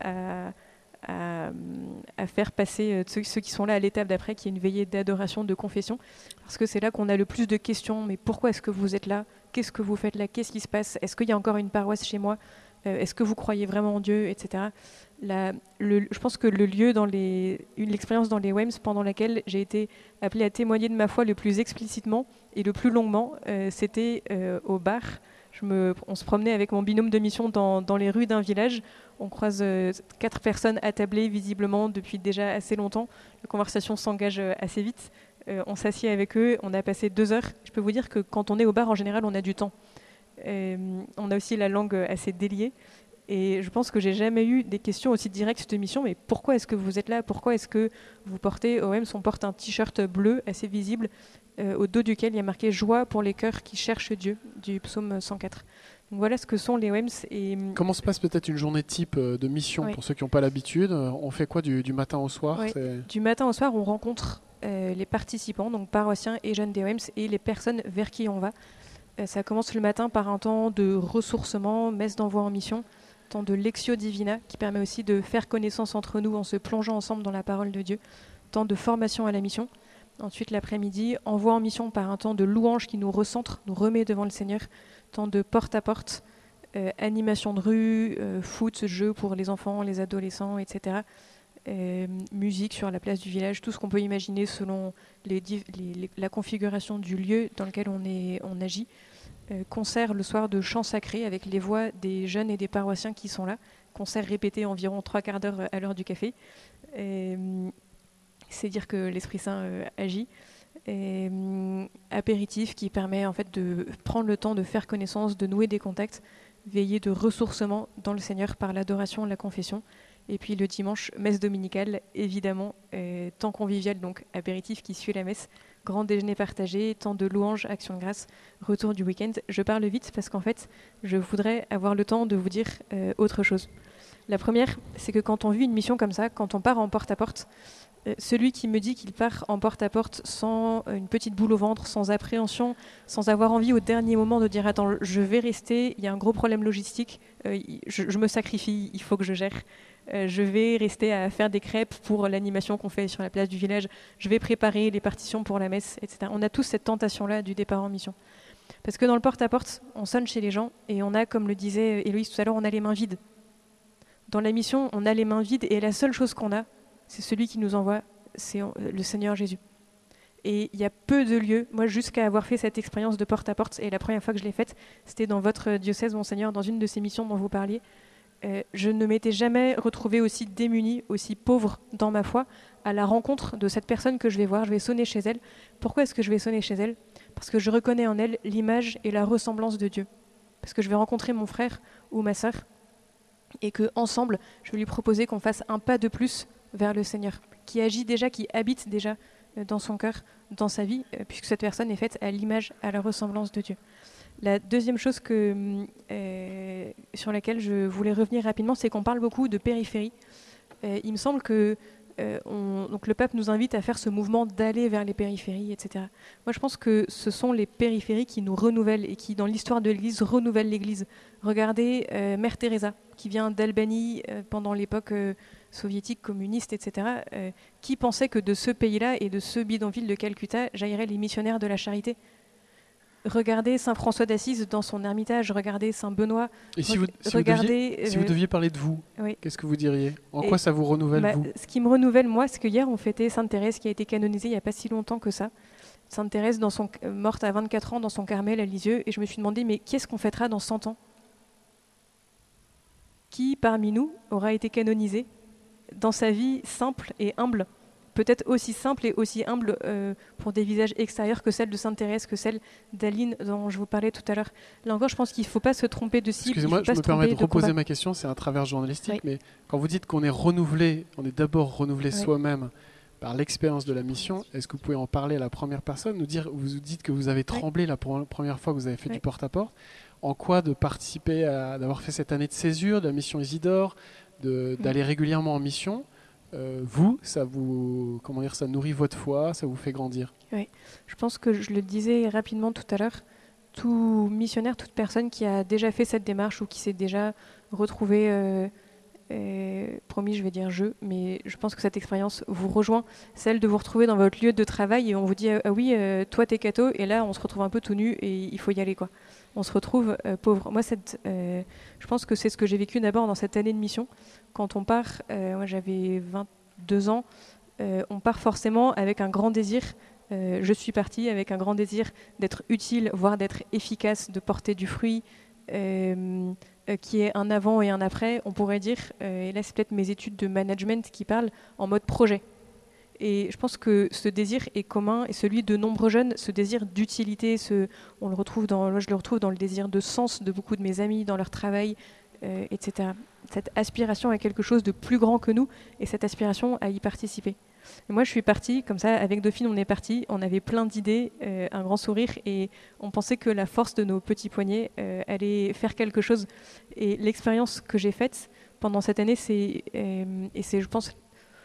à faire passer ceux qui sont là à l'étape d'après, qui est une veillée d'adoration, de confession, parce que c'est là qu'on a le plus de questions. Mais pourquoi est-ce que vous êtes là? Qu'est-ce que vous faites là? Qu'est-ce qui se passe? Est-ce qu'il y a encore une paroisse chez moi? Est-ce que vous croyez vraiment en Dieu, etc. Je pense que le lieu l'expérience dans les WEMS pendant laquelle j'ai été appelée à témoigner de ma foi le plus explicitement et le plus longuement, c'était au bar. On se promenait avec mon binôme de mission dans les rues d'un village. On croise 4 personnes attablées visiblement depuis déjà assez longtemps. La conversation s'engage assez vite. On s'assied avec eux, on a passé 2 heures. Je peux vous dire que quand on est au bar, en général, on a du temps. On a aussi la langue assez déliée. Et je pense que j'ai jamais eu des questions aussi directes de mission. Mais pourquoi est-ce que vous êtes là? Pourquoi est-ce que vous portez, OM, on porte un t-shirt bleu assez visible, au dos duquel il y a marqué « Joie pour les cœurs qui cherchent Dieu » du psaume 104. Donc voilà ce que sont les WEMS. Comment se passe peut-être une journée type de mission pour ceux qui n'ont pas l'habitude? On fait quoi du matin au soir? Du matin au soir, on rencontre les participants, donc paroissiens et jeunes des WEMS, et les personnes vers qui on va. Ça commence le matin par un temps de ressourcement, messe d'envoi en mission, temps de Lectio Divina, qui permet aussi de faire connaissance entre nous en se plongeant ensemble dans la parole de Dieu, temps de formation à la mission. Ensuite, l'après-midi, envoi en mission par un temps de louange qui nous recentre, nous remet devant le Seigneur, temps de porte-à-porte, animation de rue, foot, jeux pour les enfants, les adolescents, etc. Musique sur la place du village, tout ce qu'on peut imaginer selon la configuration du lieu dans lequel on agit. Concert le soir de chants sacrés avec les voix des jeunes et des paroissiens qui sont là. Concert répété environ 3/4 d'heure à l'heure du café. C'est dire que l'Esprit Saint agit. Apéritif qui permet en fait de prendre le temps de faire connaissance, de nouer des contacts, veiller de ressourcement dans le Seigneur par l'adoration, la confession. Et puis le dimanche, messe dominicale, évidemment, temps convivial, donc apéritif qui suit la messe, grand déjeuner partagé, temps de louange, action de grâce, retour du week-end. Je parle vite parce qu'en fait, je voudrais avoir le temps de vous dire autre chose. La première, c'est que quand on vit une mission comme ça, quand on part en porte-à-porte, celui qui me dit qu'il part en porte-à-porte sans une petite boule au ventre, sans appréhension, sans avoir envie au dernier moment de dire « Attends, je vais rester, il y a un gros problème logistique, je me sacrifie, il faut que je gère. Je vais rester à faire des crêpes pour l'animation qu'on fait sur la place du village, je vais préparer les partitions pour la messe, etc. » On a tous cette tentation-là du départ en mission. Parce que dans le porte-à-porte, on sonne chez les gens et on a, comme le disait Héloïse tout à l'heure, on a les mains vides. Dans la mission, on a les mains vides et la seule chose qu'on a, c'est celui qui nous envoie, c'est le Seigneur Jésus. Et il y a peu de lieux, moi jusqu'à avoir fait cette expérience de porte-à-porte, et la première fois que je l'ai faite, c'était dans votre diocèse, Monseigneur, dans une de ces missions dont vous parliez, je ne m'étais jamais retrouvée aussi démunie, aussi pauvre dans ma foi, à la rencontre de cette personne que je vais voir, je vais sonner chez elle. Pourquoi est-ce que je vais sonner chez elle ? Parce que je reconnais en elle l'image et la ressemblance de Dieu. Parce que je vais rencontrer mon frère ou ma sœur, et qu'ensemble, je vais lui proposer qu'on fasse un pas de plus vers le Seigneur, qui agit déjà, qui habite déjà dans son cœur, dans sa vie, puisque cette personne est faite à l'image, à la ressemblance de Dieu. La deuxième chose sur laquelle je voulais revenir rapidement, c'est qu'on parle beaucoup de périphérie. Il me semble que donc le pape nous invite à faire ce mouvement d'aller vers les périphéries, etc. Moi, je pense que ce sont les périphéries qui nous renouvellent et qui, dans l'histoire de l'Église, renouvellent l'Église. Regardez Mère Teresa, qui vient d'Albanie pendant l'époque soviétique, communiste, etc. Qui pensait que de ce pays-là et de ce bidonville de Calcutta jailliraient les missionnaires de la charité ? Regardez Saint François d'Assise dans son ermitage, regardez Saint Benoît. Et si vous deviez parler de vous, oui. Qu'est-ce que vous diriez ? En quoi ça vous renouvelle, vous ? Ce qui me renouvelle, moi, c'est que hier, on fêtait Sainte Thérèse qui a été canonisée il n'y a pas si longtemps que ça. Sainte Thérèse, morte à 24 ans dans son Carmel à Lisieux. Et je me suis demandé, mais qu'est-ce qu'on fêtera dans 100 ans ? Qui, parmi nous, aura été canonisé dans sa vie simple et humble ? Peut-être aussi simple et aussi humble pour des visages extérieurs que celle de Sainte Thérèse, que celle d'Aline dont je vous parlais tout à l'heure. Là encore, je pense qu'il ne faut pas se tromper de cible. Excusez-moi, je me permets de reposer ma question, c'est un travers journalistique, oui. Mais quand vous dites qu'on est renouvelé, on est d'abord renouvelé soi-même par l'expérience de la mission, est-ce que vous pouvez en parler à la première personne, vous dites que vous avez tremblé la première fois que vous avez fait du porte-à-porte. En quoi de participer, d'avoir fait cette année de césure, de la mission Isidore, d'aller régulièrement en mission ça nourrit votre foi, ça vous fait grandir. Oui, je pense que je le disais rapidement tout à l'heure, tout missionnaire, toute personne qui a déjà fait cette démarche ou qui s'est déjà retrouvé, promis je vais dire mais je pense que cette expérience vous rejoint, celle de vous retrouver dans votre lieu de travail et on vous dit ah oui, toi t'es catho, et là on se retrouve un peu tout nu et il faut y aller quoi. On se retrouve pauvre. Moi, je pense que c'est ce que j'ai vécu d'abord dans cette année de mission. Quand on part, moi j'avais 22 ans, on part forcément avec un grand désir. Je suis partie avec un grand désir d'être utile, voire d'être efficace, de porter du fruit, qui est un avant et un après. On pourrait dire, et là c'est peut-être mes études de management qui parlent, en mode projet. Et je pense que ce désir est commun, et celui de nombreux jeunes, ce désir d'utilité, je le retrouve dans le désir de sens de beaucoup de mes amis, dans leur travail, etc. Cette aspiration à quelque chose de plus grand que nous, et cette aspiration à y participer. Et moi, je suis partie, comme ça, avec Dauphine, on est parti, on avait plein d'idées, un grand sourire, et on pensait que la force de nos petits poignets allait faire quelque chose. Et l'expérience que j'ai faite pendant cette année, c'est, je pense,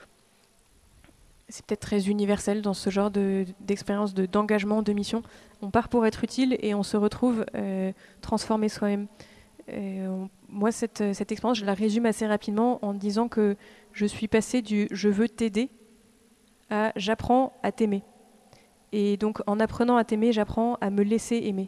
c'est peut-être très universel dans ce genre d'expérience, d'engagement, de mission. On part pour être utile et on se retrouve transformé soi-même. Moi, cette expérience, je la résume assez rapidement en disant que je suis passée du « je veux t'aider » à « j'apprends à t'aimer ». Et donc, en apprenant à t'aimer, j'apprends à me laisser aimer.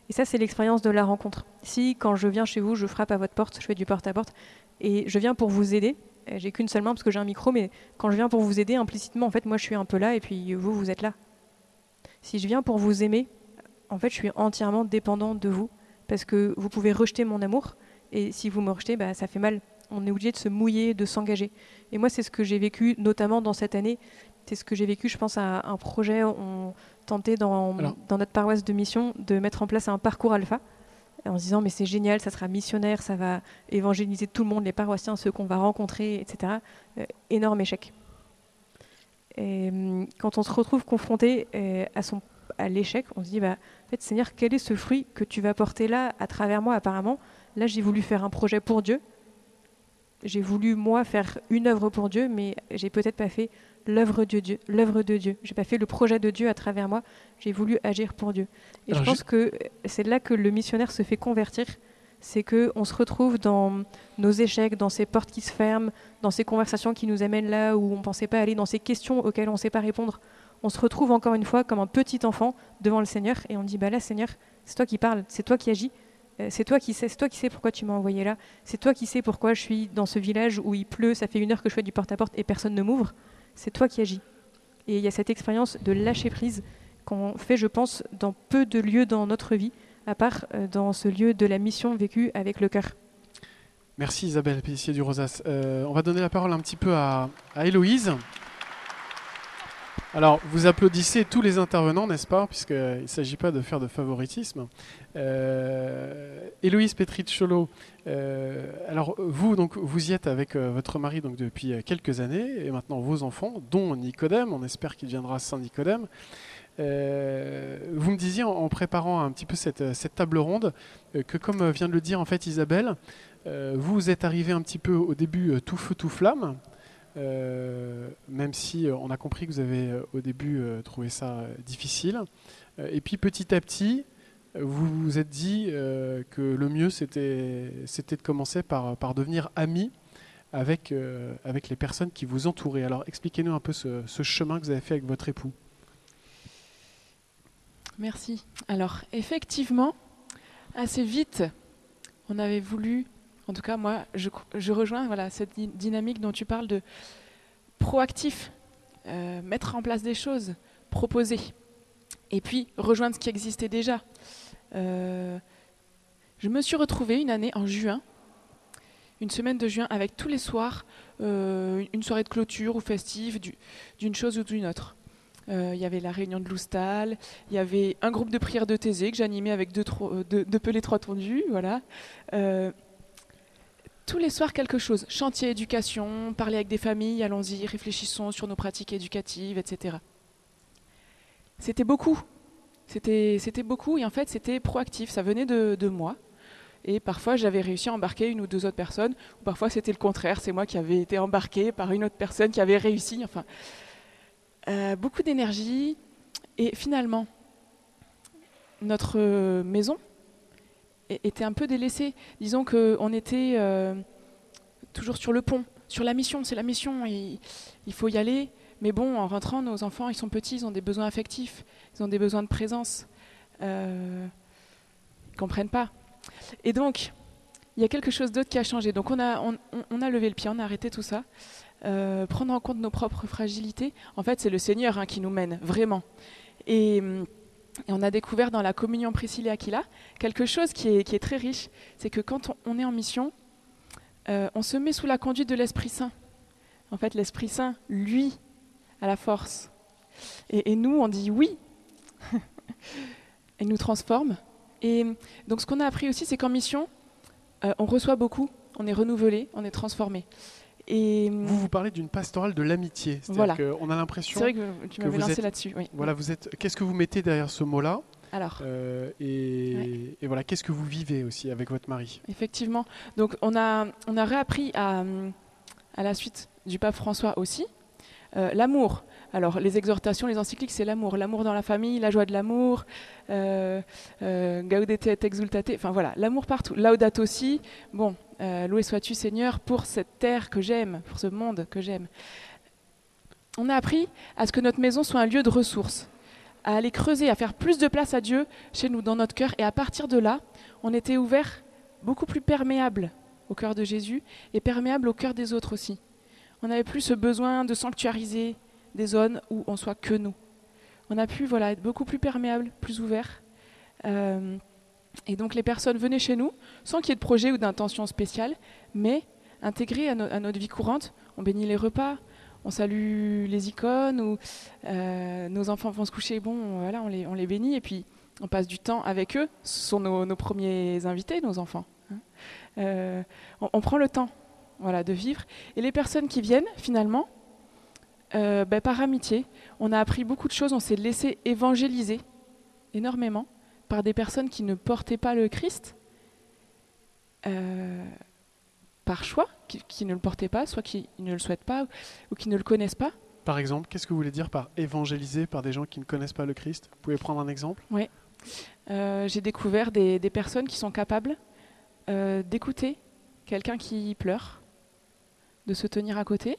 Et ça, c'est l'expérience de la rencontre. Si, quand je viens chez vous, je frappe à votre porte, je fais du porte-à-porte, et je viens pour vous aider, j'ai qu'une seule main parce que j'ai un micro, mais quand je viens pour vous aider, implicitement, en fait, moi, je suis un peu là, et puis vous, vous êtes là. Si je viens pour vous aimer, en fait, je suis entièrement dépendant de vous, parce que vous pouvez rejeter mon amour, et si vous me rejetez, ça fait mal. On est obligé de se mouiller, de s'engager. Et moi, c'est ce que j'ai vécu, notamment dans cette année. C'est ce que j'ai vécu, je pense, à un projet. On tentait dans notre paroisse de mission de mettre en place un parcours alpha, en se disant mais c'est génial, ça sera missionnaire, ça va évangéliser tout le monde, les paroissiens, ceux qu'on va rencontrer, etc. Énorme échec. Et quand on se retrouve confronté à l'échec, on se dit en fait, Seigneur, quel est ce fruit que tu vas porter là à travers moi apparemment? Là, j'ai voulu faire un projet pour Dieu. J'ai voulu, moi, faire une œuvre pour Dieu, mais j'ai peut-être pas fait l'œuvre de Dieu. J'ai pas fait le projet de Dieu à travers moi. J'ai voulu agir pour Dieu. Et alors je pense que c'est là que le missionnaire se fait convertir. C'est qu'on se retrouve dans nos échecs, dans ces portes qui se ferment, dans ces conversations qui nous amènent là où on ne pensait pas aller, dans ces questions auxquelles on ne sait pas répondre. On se retrouve encore une fois comme un petit enfant devant le Seigneur et on dit là, Seigneur, c'est toi qui parles, c'est toi qui agis. C'est toi qui sais pourquoi tu m'as envoyé là. C'est toi qui sais pourquoi je suis dans ce village où il pleut, ça fait 1 heure que je fais du porte-à-porte et personne ne m'ouvre. C'est toi qui agis. Et il y a cette expérience de lâcher prise qu'on fait, je pense, dans peu de lieux dans notre vie, à part dans ce lieu de la mission vécue avec le cœur. Merci Isabelle Pellissier du Rosas. On va donner la parole un petit peu à Héloïse. Alors, vous applaudissez tous les intervenants, n'est-ce pas? Puisqu'il ne s'agit pas de faire de favoritisme. Héloïse Petricciolo, alors vous y êtes avec votre mari donc, depuis quelques années, et maintenant vos enfants, dont Nicodème, on espère qu'il deviendra Saint Nicodème. Vous me disiez en préparant un petit peu cette table ronde que, comme vient de le dire en fait Isabelle, vous êtes arrivé un petit peu au début tout feu tout flamme. Même si on a compris que vous avez au début trouvé ça difficile. Et puis petit à petit, vous vous êtes dit que le mieux c'était de commencer par devenir amis avec les personnes qui vous entouraient. Alors expliquez-nous un peu ce chemin que vous avez fait avec votre époux. Merci. Alors effectivement, assez vite, on avait voulu... En tout cas, moi, je rejoins cette dynamique dont tu parles de proactif, mettre en place des choses, proposer, et puis rejoindre ce qui existait déjà. Je me suis retrouvée une année en juin, une semaine de juin, avec tous les soirs une soirée de clôture ou festive d'une chose ou d'une autre. Il y avait la réunion de l'Oustal, il y avait un groupe de prière de Thésée que j'animais avec deux pelés 3 tondus, voilà. Tous les soirs, quelque chose. Chantier éducation, parler avec des familles, allons-y, réfléchissons sur nos pratiques éducatives, etc. C'était beaucoup. C'était beaucoup et en fait, c'était proactif. Ça venait de moi. Et parfois, j'avais réussi à embarquer 1 ou 2 autres personnes. Ou parfois, c'était le contraire. C'est moi qui avais été embarquée par une autre personne qui avait réussi. Enfin, beaucoup d'énergie. Et finalement, notre maison était un peu délaissée. Disons qu'on était toujours sur le pont, sur la mission. C'est la mission, il faut y aller. Mais bon, en rentrant, nos enfants, ils sont petits, ils ont des besoins affectifs, ils ont des besoins de présence. Ils ne comprennent pas. Et donc, il y a quelque chose d'autre qui a changé. Donc on a levé le pied, on a arrêté tout ça. Prendre en compte nos propres fragilités. En fait, c'est le Seigneur qui nous mène, vraiment. Et on a découvert dans la communion Priscilla Aquila quelque chose qui est très riche, c'est que quand on est en mission, on se met sous la conduite de l'Esprit Saint. En fait, l'Esprit Saint, lui, a la force. Et nous, on dit oui. Il nous transforme. Et donc, ce qu'on a appris aussi, c'est qu'en mission, on reçoit beaucoup, on est renouvelé, on est transformé. Et vous parlez d'une pastorale de l'amitié. C'est-à-dire qu'on a l'impression... C'est vrai que tu m'avais lancé là-dessus. Oui. Voilà, qu'est-ce que vous mettez derrière ce mot-là? Alors, et voilà, qu'est-ce que vous vivez aussi avec votre mari? Effectivement. Donc, on a réappris à la suite du pape François aussi, l'amour. Alors, les exhortations, les encycliques, c'est l'amour. L'amour dans la famille, la joie de l'amour, Gaudete et exultate, enfin voilà, l'amour partout. Laudato aussi, bon, loué sois-tu Seigneur pour cette terre que j'aime, pour ce monde que j'aime. On a appris à ce que notre maison soit un lieu de ressources, à aller creuser, à faire plus de place à Dieu chez nous, dans notre cœur. Et à partir de là, on était ouvert, beaucoup plus perméable au cœur de Jésus et perméable au cœur des autres aussi. On n'avait plus ce besoin de sanctuariser des zones où on soit que nous. On a pu être beaucoup plus perméable, plus ouvert. Et donc les personnes venaient chez nous sans qu'il y ait de projet ou d'intention spéciale, mais intégrées à notre vie courante. On bénit les repas, on salue les icônes, ou nos enfants vont se coucher, on les bénit et puis on passe du temps avec eux. Ce sont nos premiers invités, nos enfants. On prend le temps de vivre. Et les personnes qui viennent, finalement, par amitié, on a appris beaucoup de choses, on s'est laissé évangéliser énormément par des personnes qui ne portaient pas le Christ, par choix, qui ne le portaient pas, soit qui ne le souhaitent pas ou qui ne le connaissent pas. Par exemple, qu'est-ce que vous voulez dire par évangéliser par des gens qui ne connaissent pas le Christ? Vous pouvez prendre un exemple? Oui. J'ai découvert des personnes qui sont capables d'écouter quelqu'un qui pleure, de se tenir à côté,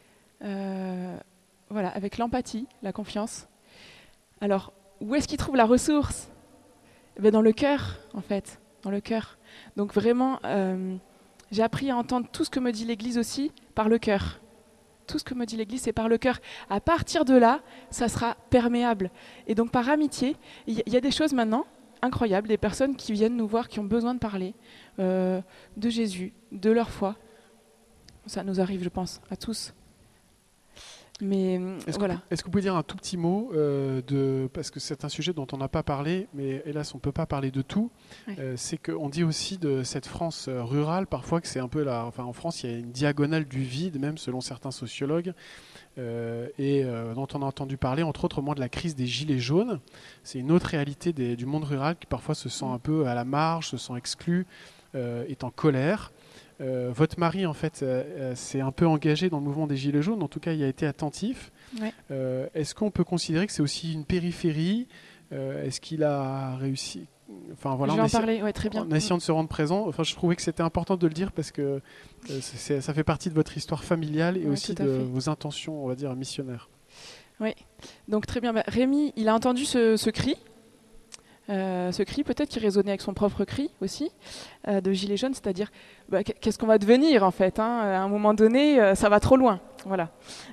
avec l'empathie, la confiance. Alors, où est-ce qu'ils trouvent la ressource? Dans le cœur, en fait, dans le cœur. Donc vraiment, j'ai appris à entendre tout ce que me dit l'Église aussi par le cœur. Tout ce que me dit l'Église, c'est par le cœur. À partir de là, ça sera perméable. Et donc par amitié, il y a des choses maintenant incroyables, des personnes qui viennent nous voir, qui ont besoin de parler de Jésus, de leur foi. Ça nous arrive, je pense, à tous. Mais Est-ce que vous pouvez dire un tout petit mot parce que c'est un sujet dont on n'a pas parlé, mais hélas on ne peut pas parler de tout. Oui. C'est qu'on dit aussi de cette France rurale parfois que c'est un peu en France il y a une diagonale du vide même selon certains sociologues dont on a entendu parler entre autres au moment de la crise des gilets jaunes. C'est une autre réalité du monde rural qui parfois se sent un peu à la marge, se sent exclu, est en colère. Votre mari, en fait, s'est un peu engagé dans le mouvement des Gilets jaunes. En tout cas, il a été attentif. Ouais. Est-ce qu'on peut considérer que c'est aussi une périphérie? Est-ce qu'il a réussi? Enfin, je vais en parler, très bien. En essayant de se rendre présent. Enfin, je trouvais que c'était important de le dire parce que ça fait partie de votre histoire familiale et aussi de vos intentions, on va dire, missionnaires. Oui. Donc très bien. Rémi, il a entendu ce cri. Ce cri peut-être qui résonnait avec son propre cri aussi de gilet jaune, c'est-à-dire qu'est-ce qu'on va devenir en fait, à un moment donné ça va trop loin, voilà.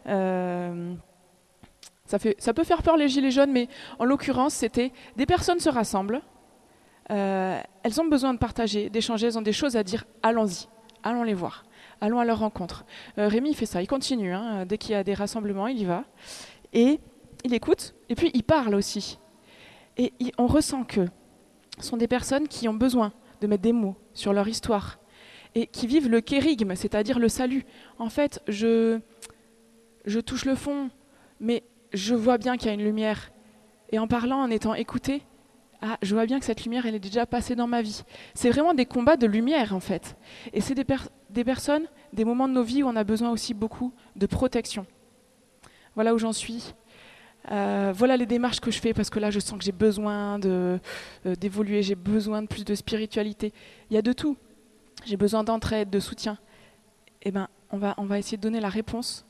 Ça peut faire peur les gilets jaunes, mais en l'occurrence c'était des personnes se rassemblent, elles ont besoin de partager, d'échanger, elles ont des choses à dire, allons-y, allons les voir, allons à leur rencontre. Rémi il fait ça, il continue, dès qu'il y a des rassemblements il y va et il écoute et puis il parle aussi. Et on ressent que ce sont des personnes qui ont besoin de mettre des mots sur leur histoire et qui vivent le kérigme, c'est-à-dire le salut. En fait, je touche le fond, mais je vois bien qu'il y a une lumière. Et en parlant, en étant écouté, je vois bien que cette lumière, elle est déjà passée dans ma vie. C'est vraiment des combats de lumière, en fait. Et c'est des personnes, des moments de nos vies où on a besoin aussi beaucoup de protection. Voilà où j'en suis. Voilà les démarches que je fais parce que là je sens que j'ai besoin d'évoluer, j'ai besoin de plus de spiritualité. Il y a de tout. J'ai besoin d'entraide, de soutien. Et on va essayer de donner la réponse,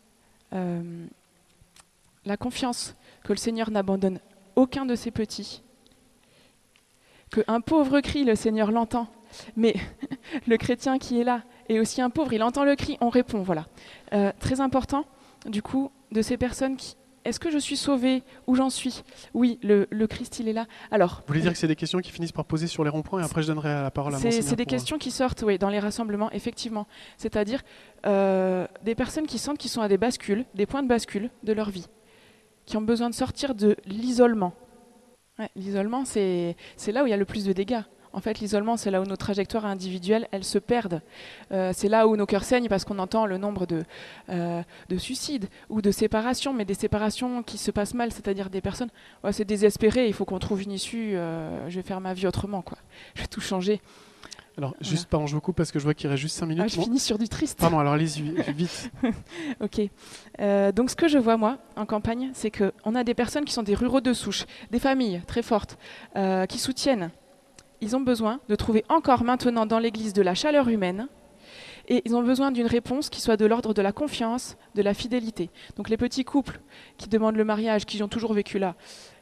la confiance que le Seigneur n'abandonne aucun de ses petits, qu'un pauvre crie, le Seigneur l'entend, mais le chrétien qui est là est aussi un pauvre, il entend le cri, on répond, voilà. Très important, du coup, de ces personnes qui est-ce que je suis sauvée? Où j'en suis? Oui, le Christ, il est là. Alors, vous voulez dire que c'est des questions qui finissent par poser sur les ronds-points et après je donnerai la parole à Monseigneur. C'est des questions qui sortent dans les rassemblements, effectivement. C'est-à-dire des personnes qui sentent qu'ils sont à des bascules, des points de bascule de leur vie, qui ont besoin de sortir de l'isolement. Ouais, l'isolement, c'est là où il y a le plus de dégâts. En fait, l'isolement, c'est là où nos trajectoires individuelles, elles se perdent. C'est là où nos cœurs saignent parce qu'on entend le nombre de suicides ou de séparations, mais des séparations qui se passent mal, c'est-à-dire des personnes, c'est désespéré, il faut qu'on trouve une issue, je vais faire ma vie autrement, quoi. Je vais tout changer. Alors, juste, pardon, je vous coupe parce que je vois qu'il reste juste 5 minutes. Je finis sur du triste. Pardon, alors allez-y, vite. Ok. Donc, ce que je vois, moi, en campagne, c'est qu'on a des personnes qui sont des ruraux de souche, des familles très fortes, qui soutiennent. Ils ont besoin de trouver encore maintenant dans l'Église de la chaleur humaine et ils ont besoin d'une réponse qui soit de l'ordre de la confiance, de la fidélité. Donc les petits couples qui demandent le mariage, qui ont toujours vécu là,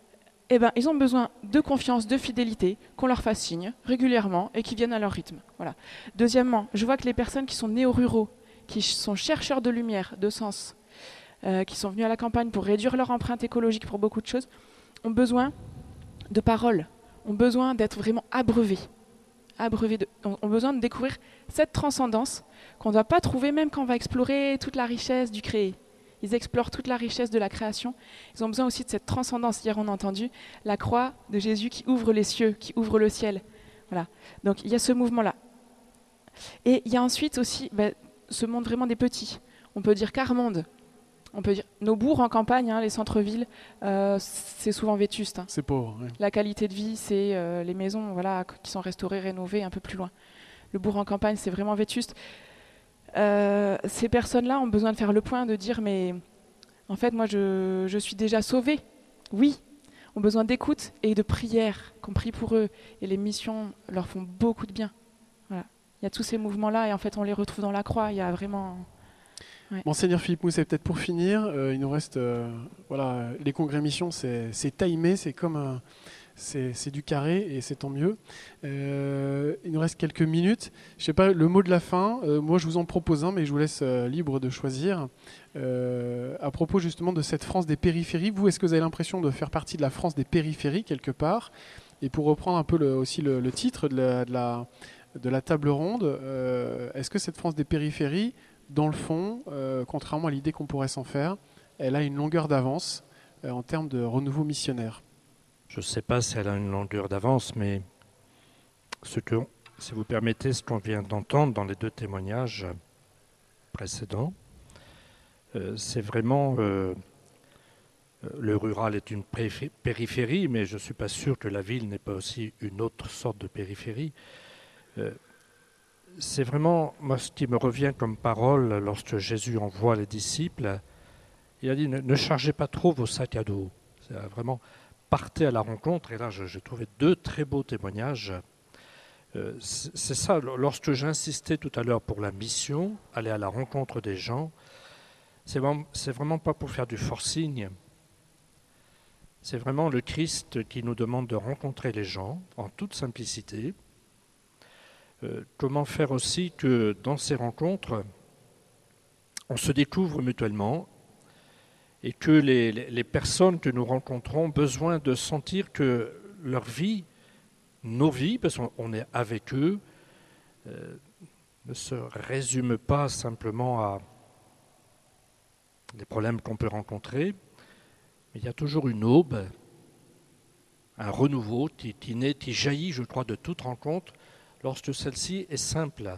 eh ben, ils ont besoin de confiance, de fidélité, qu'on leur fasse signe régulièrement et qu'ils viennent à leur rythme. Voilà. Deuxièmement, je vois que les personnes qui sont néo-ruraux, qui sont chercheurs de lumière, de sens, qui sont venus à la campagne pour réduire leur empreinte écologique pour beaucoup de choses, ont besoin de paroles, ont besoin d'être vraiment abreuvés, ont besoin de découvrir cette transcendance qu'on ne va pas trouver même quand on va explorer toute la richesse du créé. Ils explorent toute la richesse de la création. Ils ont besoin aussi de cette transcendance. Hier, on a entendu la croix de Jésus qui ouvre les cieux, qui ouvre le ciel. Voilà. Donc, il y a ce mouvement-là. Et il y a ensuite aussi ce monde vraiment des petits. On peut dire quart-monde. On peut dire nos bourgs en campagne, les centres-villes, c'est souvent vétuste. C'est pauvre. Oui. La qualité de vie, c'est les maisons qui sont restaurées, rénovées un peu plus loin. Le bourg en campagne, c'est vraiment vétuste. Ces personnes-là ont besoin de faire le point, de dire mais en fait moi je suis déjà sauvée. Oui, ont besoin d'écoute et de prière, qu'on prie pour eux. Et les missions leur font beaucoup de bien. Voilà. Il y a tous ces mouvements-là et en fait on les retrouve dans la croix. Il y a vraiment... Ouais. Monseigneur Philippe Mousset, peut-être pour finir, il nous reste les congrès missions, c'est timé, c'est comme c'est du carré et c'est tant mieux. Il nous reste quelques minutes. Je sais pas, le mot de la fin, moi je vous en propose un, mais je vous laisse libre de choisir. À propos justement de cette France des périphéries, vous, est-ce que vous avez l'impression de faire partie de la France des périphéries quelque part? Et pour reprendre un peu aussi le titre de la table ronde, est-ce que cette France des périphéries, dans le fond, contrairement à l'idée qu'on pourrait s'en faire, elle a une longueur d'avance en termes de renouveau missionnaire? Je ne sais pas si elle a une longueur d'avance, mais si vous permettez, ce qu'on vient d'entendre dans les deux témoignages précédents, c'est vraiment... le rural est une périphérie, mais je ne suis pas sûr que la ville n'est pas aussi une autre sorte de périphérie. C'est vraiment, moi, ce qui me revient comme parole lorsque Jésus envoie les disciples. Il a dit, ne chargez pas trop vos sacs à dos. C'est vraiment... partez à la rencontre, et là j'ai trouvé deux très beaux témoignages. C'est ça, lorsque j'insistais tout à l'heure pour la mission, aller à la rencontre des gens, c'est vraiment pas pour faire du forcing, c'est vraiment le Christ qui nous demande de rencontrer les gens en toute simplicité. Comment faire aussi que dans ces rencontres, on se découvre mutuellement, et que les personnes que nous rencontrons ont besoin de sentir que leur vie, nos vies, parce qu'on est avec eux, ne se résument pas simplement à des problèmes qu'on peut rencontrer, mais il y a toujours une aube, un renouveau qui naît, qui jaillit, je crois, de toute rencontre, lorsque celle-ci est simple,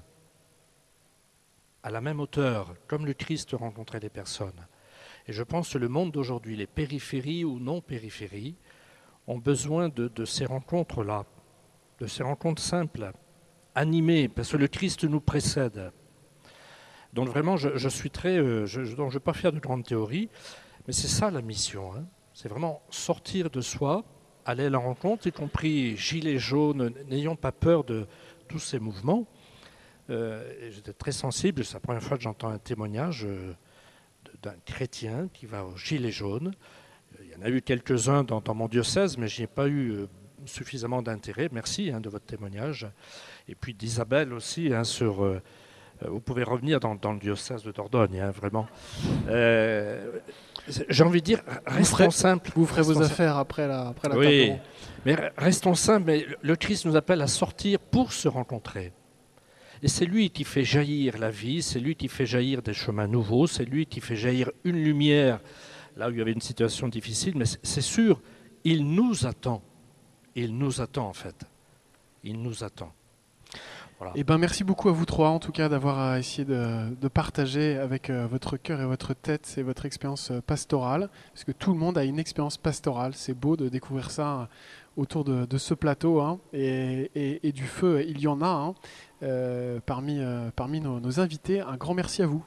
à la même hauteur, comme le Christ rencontrait les personnes. Et je pense que le monde d'aujourd'hui, les périphéries ou non-périphéries, ont besoin de ces rencontres-là, de ces rencontres simples, animées, parce que le Christ nous précède. Donc vraiment, je suis très... je ne vais pas faire de grandes théories, mais c'est ça la mission. C'est vraiment sortir de soi, aller à la rencontre, y compris gilets jaunes, n'ayons pas peur de tous ces mouvements. J'étais très sensible, c'est la première fois que j'entends un témoignage d'un chrétien qui va aux Gilets jaunes. Il y en a eu quelques-uns dans mon diocèse, mais je n'y ai pas eu suffisamment d'intérêt. Merci de votre témoignage. Et puis d'Isabelle aussi, sur... vous pouvez revenir dans le diocèse de Dordogne, vraiment. J'ai envie de dire, restons simples. Vous ferez vos affaires après la table oui, ronde. Mais restons simples. Mais le Christ nous appelle à sortir pour se rencontrer. Et c'est lui qui fait jaillir la vie, c'est lui qui fait jaillir des chemins nouveaux, c'est lui qui fait jaillir une lumière là où il y avait une situation difficile. Mais c'est sûr, il nous attend. Il nous attend en fait. Il nous attend. Voilà. Eh ben, merci beaucoup à vous trois, en tout cas, d'avoir essayé de partager avec votre cœur et votre tête et votre expérience pastorale, parce que tout le monde a une expérience pastorale. C'est beau de découvrir ça autour de ce plateau, et du feu, il y en a parmi nos invités. Un grand merci à vous.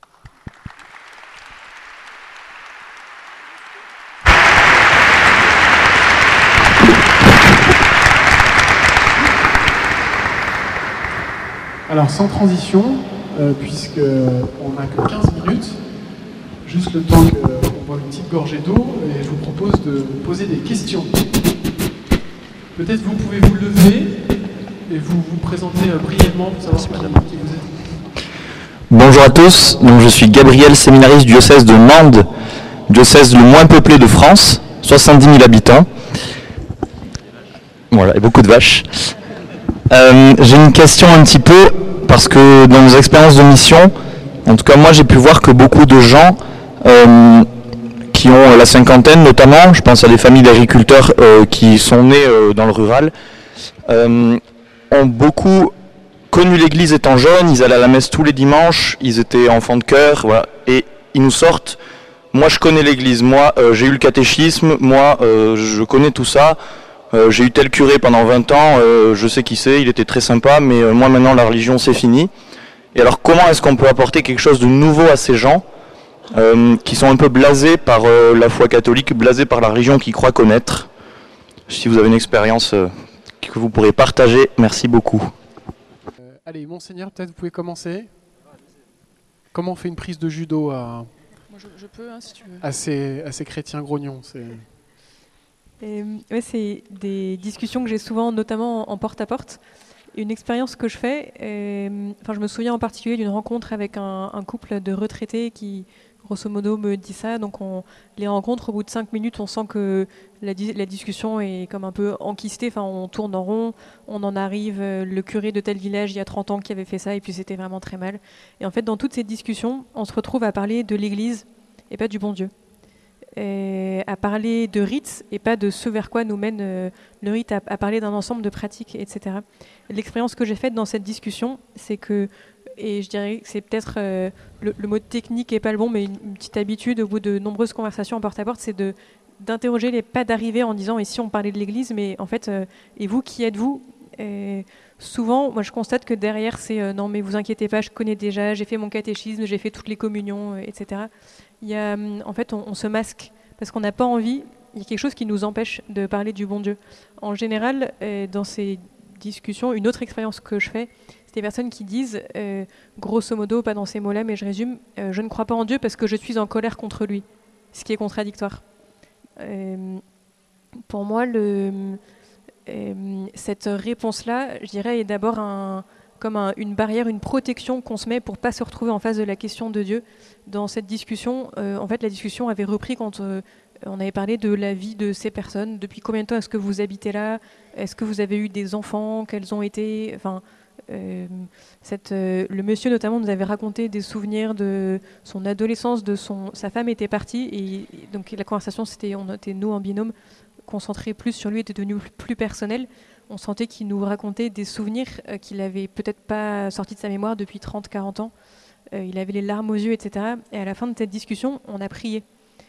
Alors sans transition, puisqu'on n'a que 15 minutes, juste le temps qu'on boire une petite gorgée d'eau et je vous propose de poser des questions. Peut-être vous pouvez vous lever et vous présenter brièvement pour savoir madame qui vous êtes. Bonjour à tous, donc je suis Gabriel, séminariste du diocèse de Mende, diocèse le moins peuplé de France, 70 000 habitants. Voilà, et beaucoup de vaches. J'ai une question un petit peu, parce que dans nos expériences de mission, en tout cas moi j'ai pu voir que beaucoup de gens qui ont la cinquantaine notamment, je pense à des familles d'agriculteurs qui sont nés dans le rural, ont beaucoup connu l'église étant jeunes, ils allaient à la messe tous les dimanches, ils étaient enfants de chœur, voilà, et ils nous sortent, moi je connais l'église, moi j'ai eu le catéchisme, moi je connais tout ça, j'ai eu tel curé pendant 20 ans, je sais qui c'est, il était très sympa, mais moi maintenant la religion c'est fini. Et alors comment est-ce qu'on peut apporter quelque chose de nouveau à ces gens qui sont un peu blasés par la foi catholique, blasés par la religion qu'ils croient connaître? Si vous avez une expérience que vous pourrez partager, merci beaucoup. Allez, Monseigneur, peut-être vous pouvez commencer. Comment on fait une prise de judo à, Moi, je peux, hein, si tu veux. à ces chrétiens grognons? Ouais, c'est des discussions que j'ai souvent, notamment en porte-à-porte. Une expérience que je fais, je me souviens en particulier d'une rencontre avec un couple de retraités qui, grosso modo, me dit ça. Donc on les rencontre, au bout de 5 minutes, on sent que la discussion est comme un peu enquistée, enfin, on tourne en rond, on en arrive, le curé de tel village il y a 30 ans qui avait fait ça, et puis c'était vraiment très mal. Et en fait, dans toutes ces discussions, on se retrouve à parler de l'Église et pas du bon Dieu. À parler de rites et pas de ce vers quoi nous mène le rite, à parler d'un ensemble de pratiques, etc. L'expérience que j'ai faite dans cette discussion, c'est que, et je dirais que c'est peut-être le mot technique n'est pas le bon, mais une petite habitude au bout de nombreuses conversations en porte-à-porte, c'est d'interroger les pas d'arrivée en disant, et si on parlait de l'Église, mais en fait, et vous, qui êtes-vous? Souvent, moi je constate que derrière c'est non mais vous inquiétez pas, je connais déjà, j'ai fait mon catéchisme, j'ai fait toutes les communions, etc. Il y a, en fait, on se masque parce qu'on n'a pas envie. Il y a quelque chose qui nous empêche de parler du bon Dieu. En général, dans ces discussions, une autre expérience que je fais, c'est des personnes qui disent, grosso modo, pas dans ces mots-là, mais je résume, je ne crois pas en Dieu parce que je suis en colère contre lui, ce qui est contradictoire. Pour moi, cette réponse-là, je dirais, est d'abord une barrière, une protection qu'on se met pour pas se retrouver en face de la question de Dieu. Dans cette discussion, en fait, la discussion avait repris quand on avait parlé de la vie de ces personnes. Depuis combien de temps est-ce que vous habitez là? Est-ce que vous avez eu des enfants? Quels ont été? Enfin, le monsieur notamment nous avait raconté des souvenirs de son adolescence, sa femme était partie et donc la conversation on était nous en binôme, concentré plus sur lui, était devenu plus personnel. On sentait qu'il nous racontait des souvenirs qu'il avait peut-être pas sortis de sa mémoire depuis 30-40 ans. Il avait les larmes aux yeux, etc. Et à la fin de cette discussion, on a prié.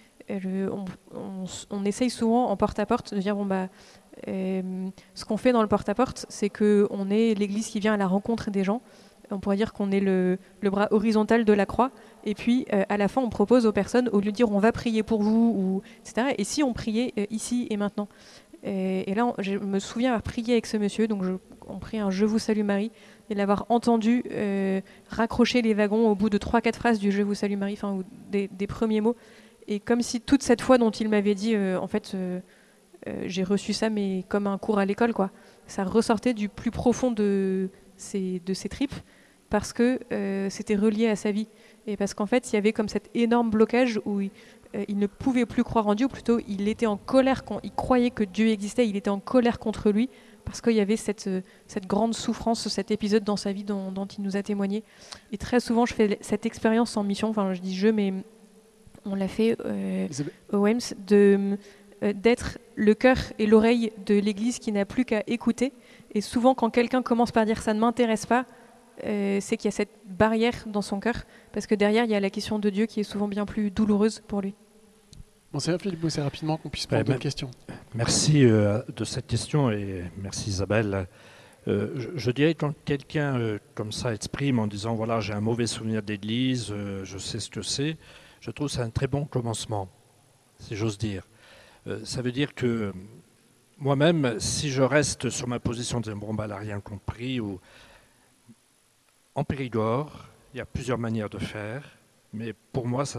On essaye souvent en porte-à-porte de dire ce qu'on fait dans le porte-à-porte, c'est qu'on est l'Église qui vient à la rencontre des gens. On pourrait dire qu'on est le bras horizontal de la croix. Et puis, à la fin, on propose aux personnes, au lieu de dire on va prier pour vous, etc., et si on priait ici et maintenant. Et là, je me souviens avoir prié avec ce monsieur, donc on prie un « Je vous salue Marie », et l'avoir entendu raccrocher les wagons au bout de 3-4 phrases du « Je vous salue Marie », enfin, des premiers mots. Et comme si toute cette foi dont il m'avait dit, j'ai reçu ça, mais comme un cours à l'école, quoi. Ça ressortait du plus profond de ses tripes, parce que c'était relié à sa vie. Et parce qu'en fait, il y avait comme cet énorme blocage où il ne pouvait plus croire en Dieu, ou plutôt il était en colère quand il croyait que Dieu existait, il était en colère contre lui, parce qu'il y avait cette grande souffrance, cet épisode dans sa vie dont il nous a témoigné. Et très souvent, je fais cette expérience en mission, enfin je dis je, mais on l'a fait au WEMS, d'être le cœur et l'oreille de l'Église qui n'a plus qu'à écouter. Et souvent, quand quelqu'un commence par dire « ça ne m'intéresse pas », c'est qu'il y a cette barrière dans son cœur, parce que derrière, il y a la question de Dieu qui est souvent bien plus douloureuse pour lui. Monseigneur Philippe Bousset, rapidement qu'on puisse prendre d'autres questions. Merci de cette question et merci Isabelle. Je dirais que quand quelqu'un comme ça exprime en disant « voilà, j'ai un mauvais souvenir d'église, je sais ce que c'est », je trouve que c'est un très bon commencement, si j'ose dire. Ça veut dire que moi-même, si je reste sur ma position de dire « bon, elle n'a rien compris » ou en Périgord, il y a plusieurs manières de faire, mais pour moi, ça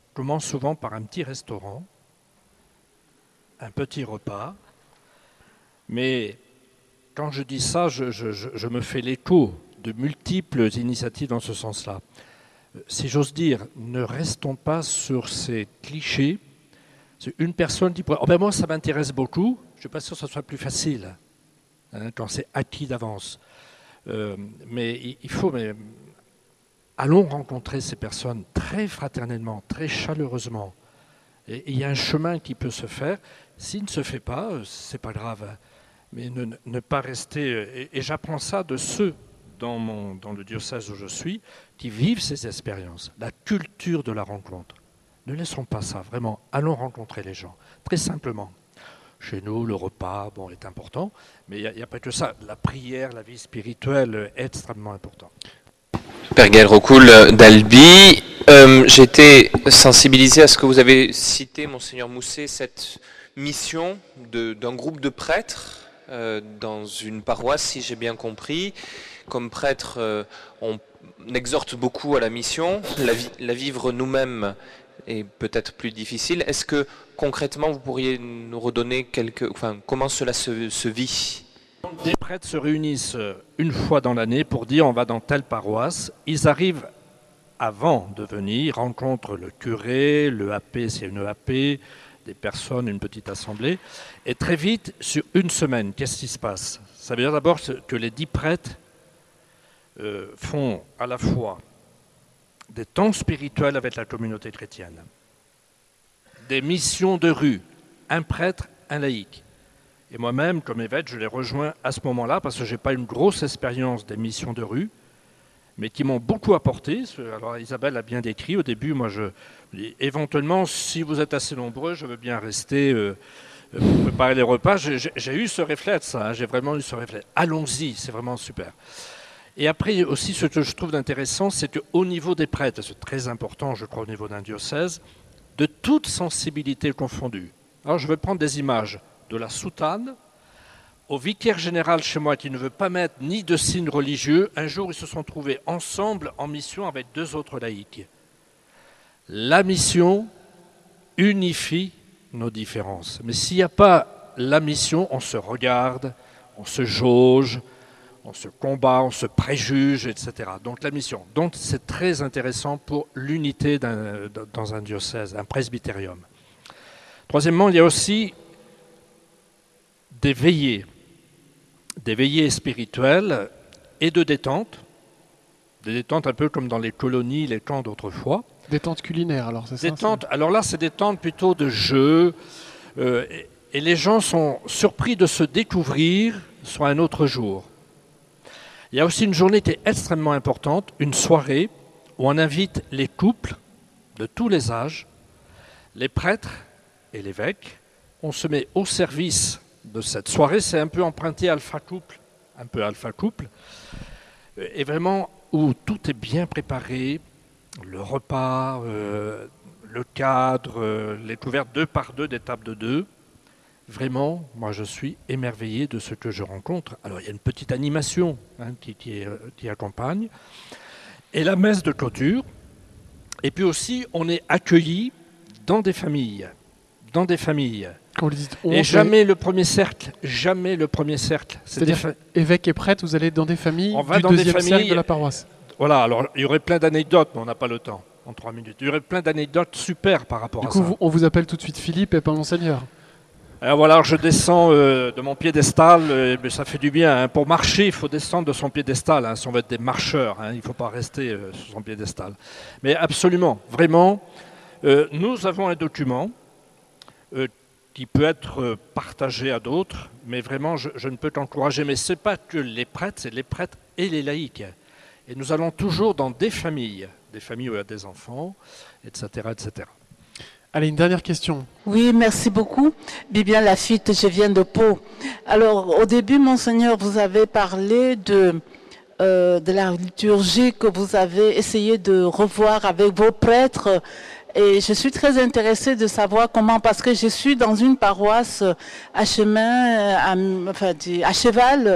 commence souvent par un petit restaurant, un petit repas. Mais quand je dis ça, je me fais l'écho de multiples initiatives dans ce sens-là. Si j'ose dire, ne restons pas sur ces clichés. C'est une personne qui pourrait... Oh ben moi, ça m'intéresse beaucoup. Je ne suis pas sûr que ce soit plus facile quand c'est acquis d'avance. Mais il faut... allons rencontrer ces personnes très fraternellement, très chaleureusement. Et il y a un chemin qui peut se faire. S'il ne se fait pas, ce n'est pas grave. Mais ne pas rester... Et j'apprends ça de ceux dans le diocèse où je suis qui vivent ces expériences. La culture de la rencontre. Ne laissons pas ça, vraiment. Allons rencontrer les gens, très simplement. Chez nous, le repas est important, mais il n'y a pas que ça. La prière, la vie spirituelle est extrêmement importante. Père Gaël Rocoul d'Albi, j'ai été sensibilisé à ce que vous avez cité, Monseigneur Mousset, cette mission d'un groupe de prêtres dans une paroisse, si j'ai bien compris. Comme prêtre, on exhorte beaucoup à la mission, la vivre nous-mêmes est peut-être plus difficile. Est-ce que concrètement vous pourriez nous redonner comment cela se vit ? Des prêtres se réunissent une fois dans l'année pour dire on va dans telle paroisse. Ils arrivent avant de venir, rencontrent le curé, le AP s'il y a une AP, des personnes, une petite assemblée. Et très vite, sur une semaine, qu'est-ce qui se passe ? Ça veut dire d'abord que les 10 prêtres font à la fois des temps spirituels avec la communauté chrétienne, des missions de rue, un prêtre, un laïc. Et moi-même, comme évêque, je les rejoins à ce moment-là parce que je n'ai pas une grosse expérience des missions de rue, mais qui m'ont beaucoup apporté. Alors Isabelle a bien décrit. Au début, moi, éventuellement, si vous êtes assez nombreux, je veux bien rester pour préparer les repas. J'ai eu ce réflexe, j'ai vraiment eu ce réflexe. Allons-y, c'est vraiment super. Et après aussi, ce que je trouve intéressant, c'est qu'au niveau des prêtres, c'est très important, je crois, au niveau d'un diocèse, de toute sensibilité confondue. Alors je vais prendre des images de la soutane au vicaire général chez moi qui ne veut pas mettre ni de signe religieux. Un jour, ils se sont trouvés ensemble en mission avec 2 autres laïcs. La mission unifie nos différences. Mais s'il n'y a pas la mission, on se regarde, on se jauge, on se combat, on se préjuge, etc. Donc la mission. Donc c'est très intéressant pour l'unité dans un diocèse, un presbytérium. Troisièmement, il y a aussi des veillées spirituelles et de détente. Des détentes un peu comme dans les colonies, les camps d'autrefois. Détente culinaire, alors c'est ça ? Détente, alors là, c'est détente plutôt de jeu. Et les gens sont surpris de se découvrir sur un autre jour. Il y a aussi une journée qui est extrêmement importante, une soirée où on invite les couples de tous les âges, les prêtres et l'évêque. On se met au service de cette soirée. C'est un peu emprunté alpha couple, et vraiment où tout est bien préparé, le repas, le cadre, les couvertes 2 par 2 des tables de 2. Vraiment, moi je suis émerveillé de ce que je rencontre. Alors il y a une petite animation qui accompagne, et la messe de clôture. Et puis aussi, on est accueillis dans des familles. Quand vous dites et jamais le premier cercle. C'est-à-dire évêque et prêtre, vous allez dans des familles du deuxième cercle de la paroisse. Voilà, alors il y aurait plein d'anecdotes, mais on n'a pas le temps en 3 minutes. Il y aurait plein d'anecdotes super par rapport à ça. Du coup, on vous appelle tout de suite Philippe et pas Monseigneur. Alors voilà, je descends de mon piédestal, mais ça fait du bien. Pour marcher, il faut descendre de son piédestal, si on veut être des marcheurs, il ne faut pas rester sur son piédestal. Mais absolument, vraiment, nous avons un document qui peut être partagé à d'autres, mais vraiment, je ne peux qu'encourager. Mais ce n'est pas que les prêtres, c'est les prêtres et les laïcs. Et nous allons toujours dans des familles où il y a des enfants, etc., etc. Allez, une dernière question. Oui, merci beaucoup. Bibiane Lafitte, je viens de Pau. Alors, au début, Monseigneur, vous avez parlé de la liturgie que vous avez essayé de revoir avec vos prêtres. Et je suis très intéressée de savoir comment, parce que je suis dans une paroisse à cheval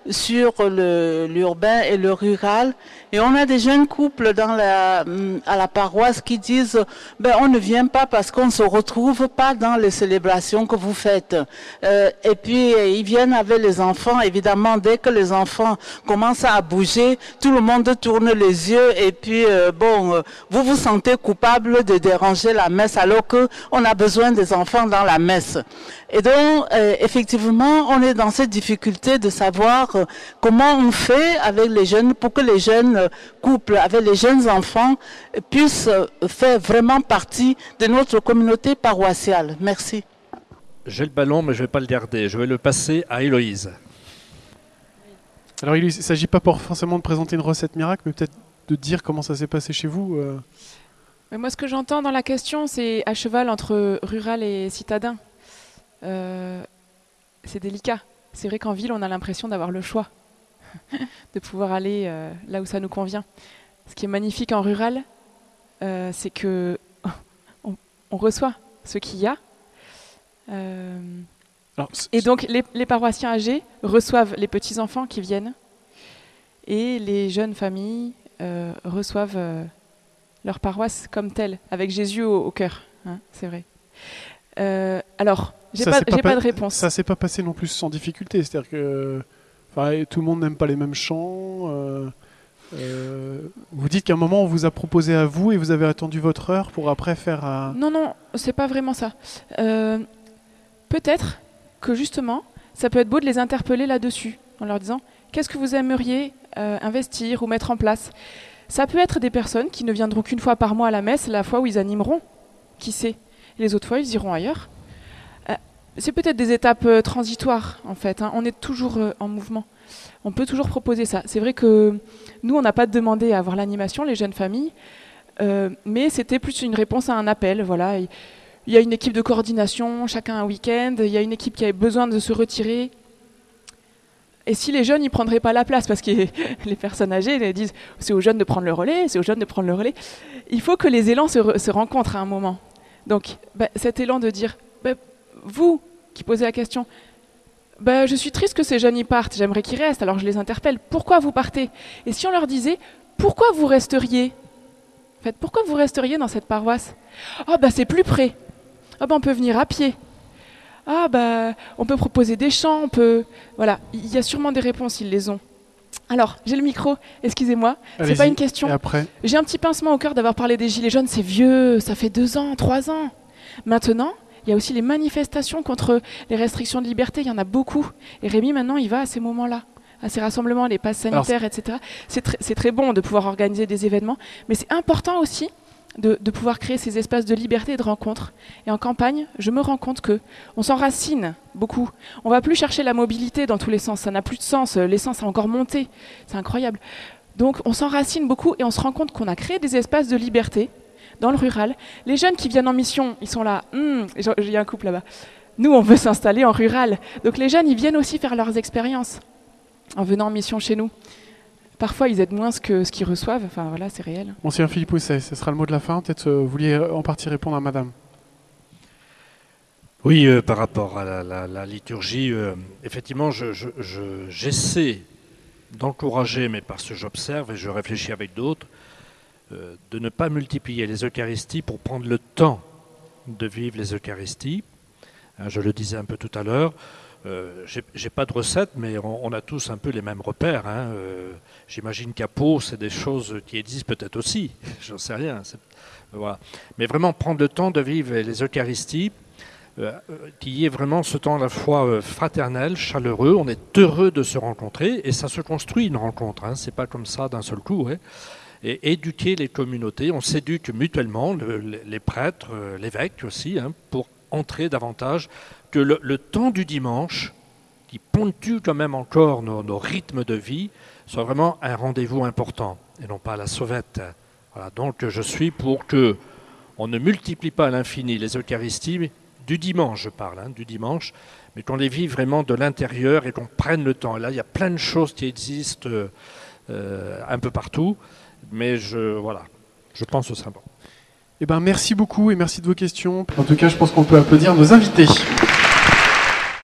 sur l'urbain et le rural. Et on a des jeunes couples à la paroisse qui disent on ne vient pas parce qu'on ne se retrouve pas dans les célébrations que vous faites. Et puis ils viennent avec les enfants. Évidemment, dès que les enfants commencent à bouger, tout le monde tourne les yeux et puis vous vous sentez coupable de déranger la messe alors qu'on a besoin des enfants dans la messe. Et donc, effectivement, on est dans cette difficulté de savoir comment on fait avec les jeunes pour que les jeunes couples, avec les jeunes enfants, puissent faire vraiment partie de notre communauté paroissiale. Merci. J'ai le ballon, mais je ne vais pas le garder. Je vais le passer à Héloïse. Alors, il ne s'agit pas forcément de présenter une recette miracle, mais peut-être de dire comment ça s'est passé chez vous. Mais moi, ce que j'entends dans la question, c'est à cheval entre rural et citadin. C'est délicat. C'est vrai qu'en ville, on a l'impression d'avoir le choix, de pouvoir aller là où ça nous convient. Ce qui est magnifique en rural, c'est que on reçoit ce qu'il y a. Et donc, les paroissiens âgés reçoivent les petits-enfants qui viennent, et les jeunes familles reçoivent leur paroisse comme telle, avec Jésus au cœur. Hein, c'est vrai. Alors, j'ai pas de réponse. Ça s'est pas passé non plus sans difficulté. C'est-à-dire que tout le monde n'aime pas les mêmes chants. Vous dites qu'à un moment, on vous a proposé à vous et vous avez attendu votre heure pour après faire... Non, c'est pas vraiment ça. Peut-être que justement, ça peut être beau de les interpeller là-dessus, en leur disant « Qu'est-ce que vous aimeriez investir ou mettre en place ?» Ça peut être des personnes qui ne viendront qu'une fois par mois à la messe, la fois où ils animeront. Qui sait ? Et les autres fois, ils iront ailleurs. C'est peut-être des étapes transitoires, en fait. On est toujours en mouvement. On peut toujours proposer ça. C'est vrai que nous, on n'a pas demandé à avoir l'animation, les jeunes familles, mais c'était plus une réponse à un appel. Voilà. Il y a une équipe de coordination, chacun un week-end. Il y a une équipe qui avait besoin de se retirer. Et si les jeunes, ils ne prendraient pas la place, parce que les personnes âgées elles disent « c'est aux jeunes de prendre le relais, c'est aux jeunes de prendre le relais », il faut que les élans se rencontrent à un moment. Donc, cet élan de dire, vous qui posez la question, je suis triste que ces jeunes y partent, j'aimerais qu'ils restent, alors je les interpelle, pourquoi vous partez? Et si on leur disait, pourquoi vous resteriez? En fait, pourquoi vous resteriez dans cette paroisse? C'est plus près. On peut venir à pied. On peut proposer des chants, Voilà, il y a sûrement des réponses, ils les ont. Alors, j'ai le micro, excusez-moi, c'est pas une question. J'ai un petit pincement au cœur d'avoir parlé des Gilets jaunes, c'est vieux, ça fait 2 ans, 3 ans. Maintenant, il y a aussi les manifestations contre les restrictions de liberté, il y en a beaucoup. Et Rémi, maintenant, il va à ces moments-là, à ces rassemblements, les passes sanitaires, etc. C'est très bon de pouvoir organiser des événements, mais c'est important aussi de pouvoir créer ces espaces de liberté et de rencontre. Et en campagne, je me rends compte qu'on s'enracine beaucoup. On ne va plus chercher la mobilité dans tous les sens, ça n'a plus de sens, l'essence a encore monté, c'est incroyable. Donc on s'enracine beaucoup et on se rend compte qu'on a créé des espaces de liberté dans le rural. Les jeunes qui viennent en mission, ils sont là, il y a un couple là-bas. Nous, on veut s'installer en rural. Donc les jeunes, ils viennent aussi faire leurs expériences en venant en mission chez nous. Parfois, ils aident moins que ce qu'ils reçoivent. Enfin, voilà, c'est réel. Monsieur Philippe Housset, ce sera le mot de la fin. Peut-être vous vouliez en partie répondre à madame. Oui, par rapport à la liturgie, effectivement, j'essaie d'encourager, mais parce que j'observe et je réfléchis avec d'autres, de ne pas multiplier les Eucharisties pour prendre le temps de vivre les Eucharisties. Je le disais un peu tout à l'heure. J'ai pas de recette, mais on a tous un peu les mêmes repères. J'imagine qu'à Pau, c'est des choses qui existent peut-être aussi. J'en sais rien. Voilà. Mais vraiment prendre le temps de vivre les Eucharisties, qu'il y ait vraiment ce temps à la fois fraternel, chaleureux. On est heureux de se rencontrer et ça se construit une rencontre. C'est pas comme ça d'un seul coup. Et éduquer les communautés. On s'éduque mutuellement, les prêtres, l'évêque aussi, pour entrer davantage, que le temps du dimanche, qui ponctue quand même encore nos rythmes de vie, soit vraiment un rendez-vous important, et non pas la sauvette. Voilà, donc je suis pour que on ne multiplie pas à l'infini les Eucharisties, du dimanche je parle, du dimanche, mais qu'on les vive vraiment de l'intérieur et qu'on prenne le temps. Et là, il y a plein de choses qui existent un peu partout, mais je pense que ce sera bon. Merci beaucoup et merci de vos questions. En tout cas, je pense qu'on peut applaudir nos invités.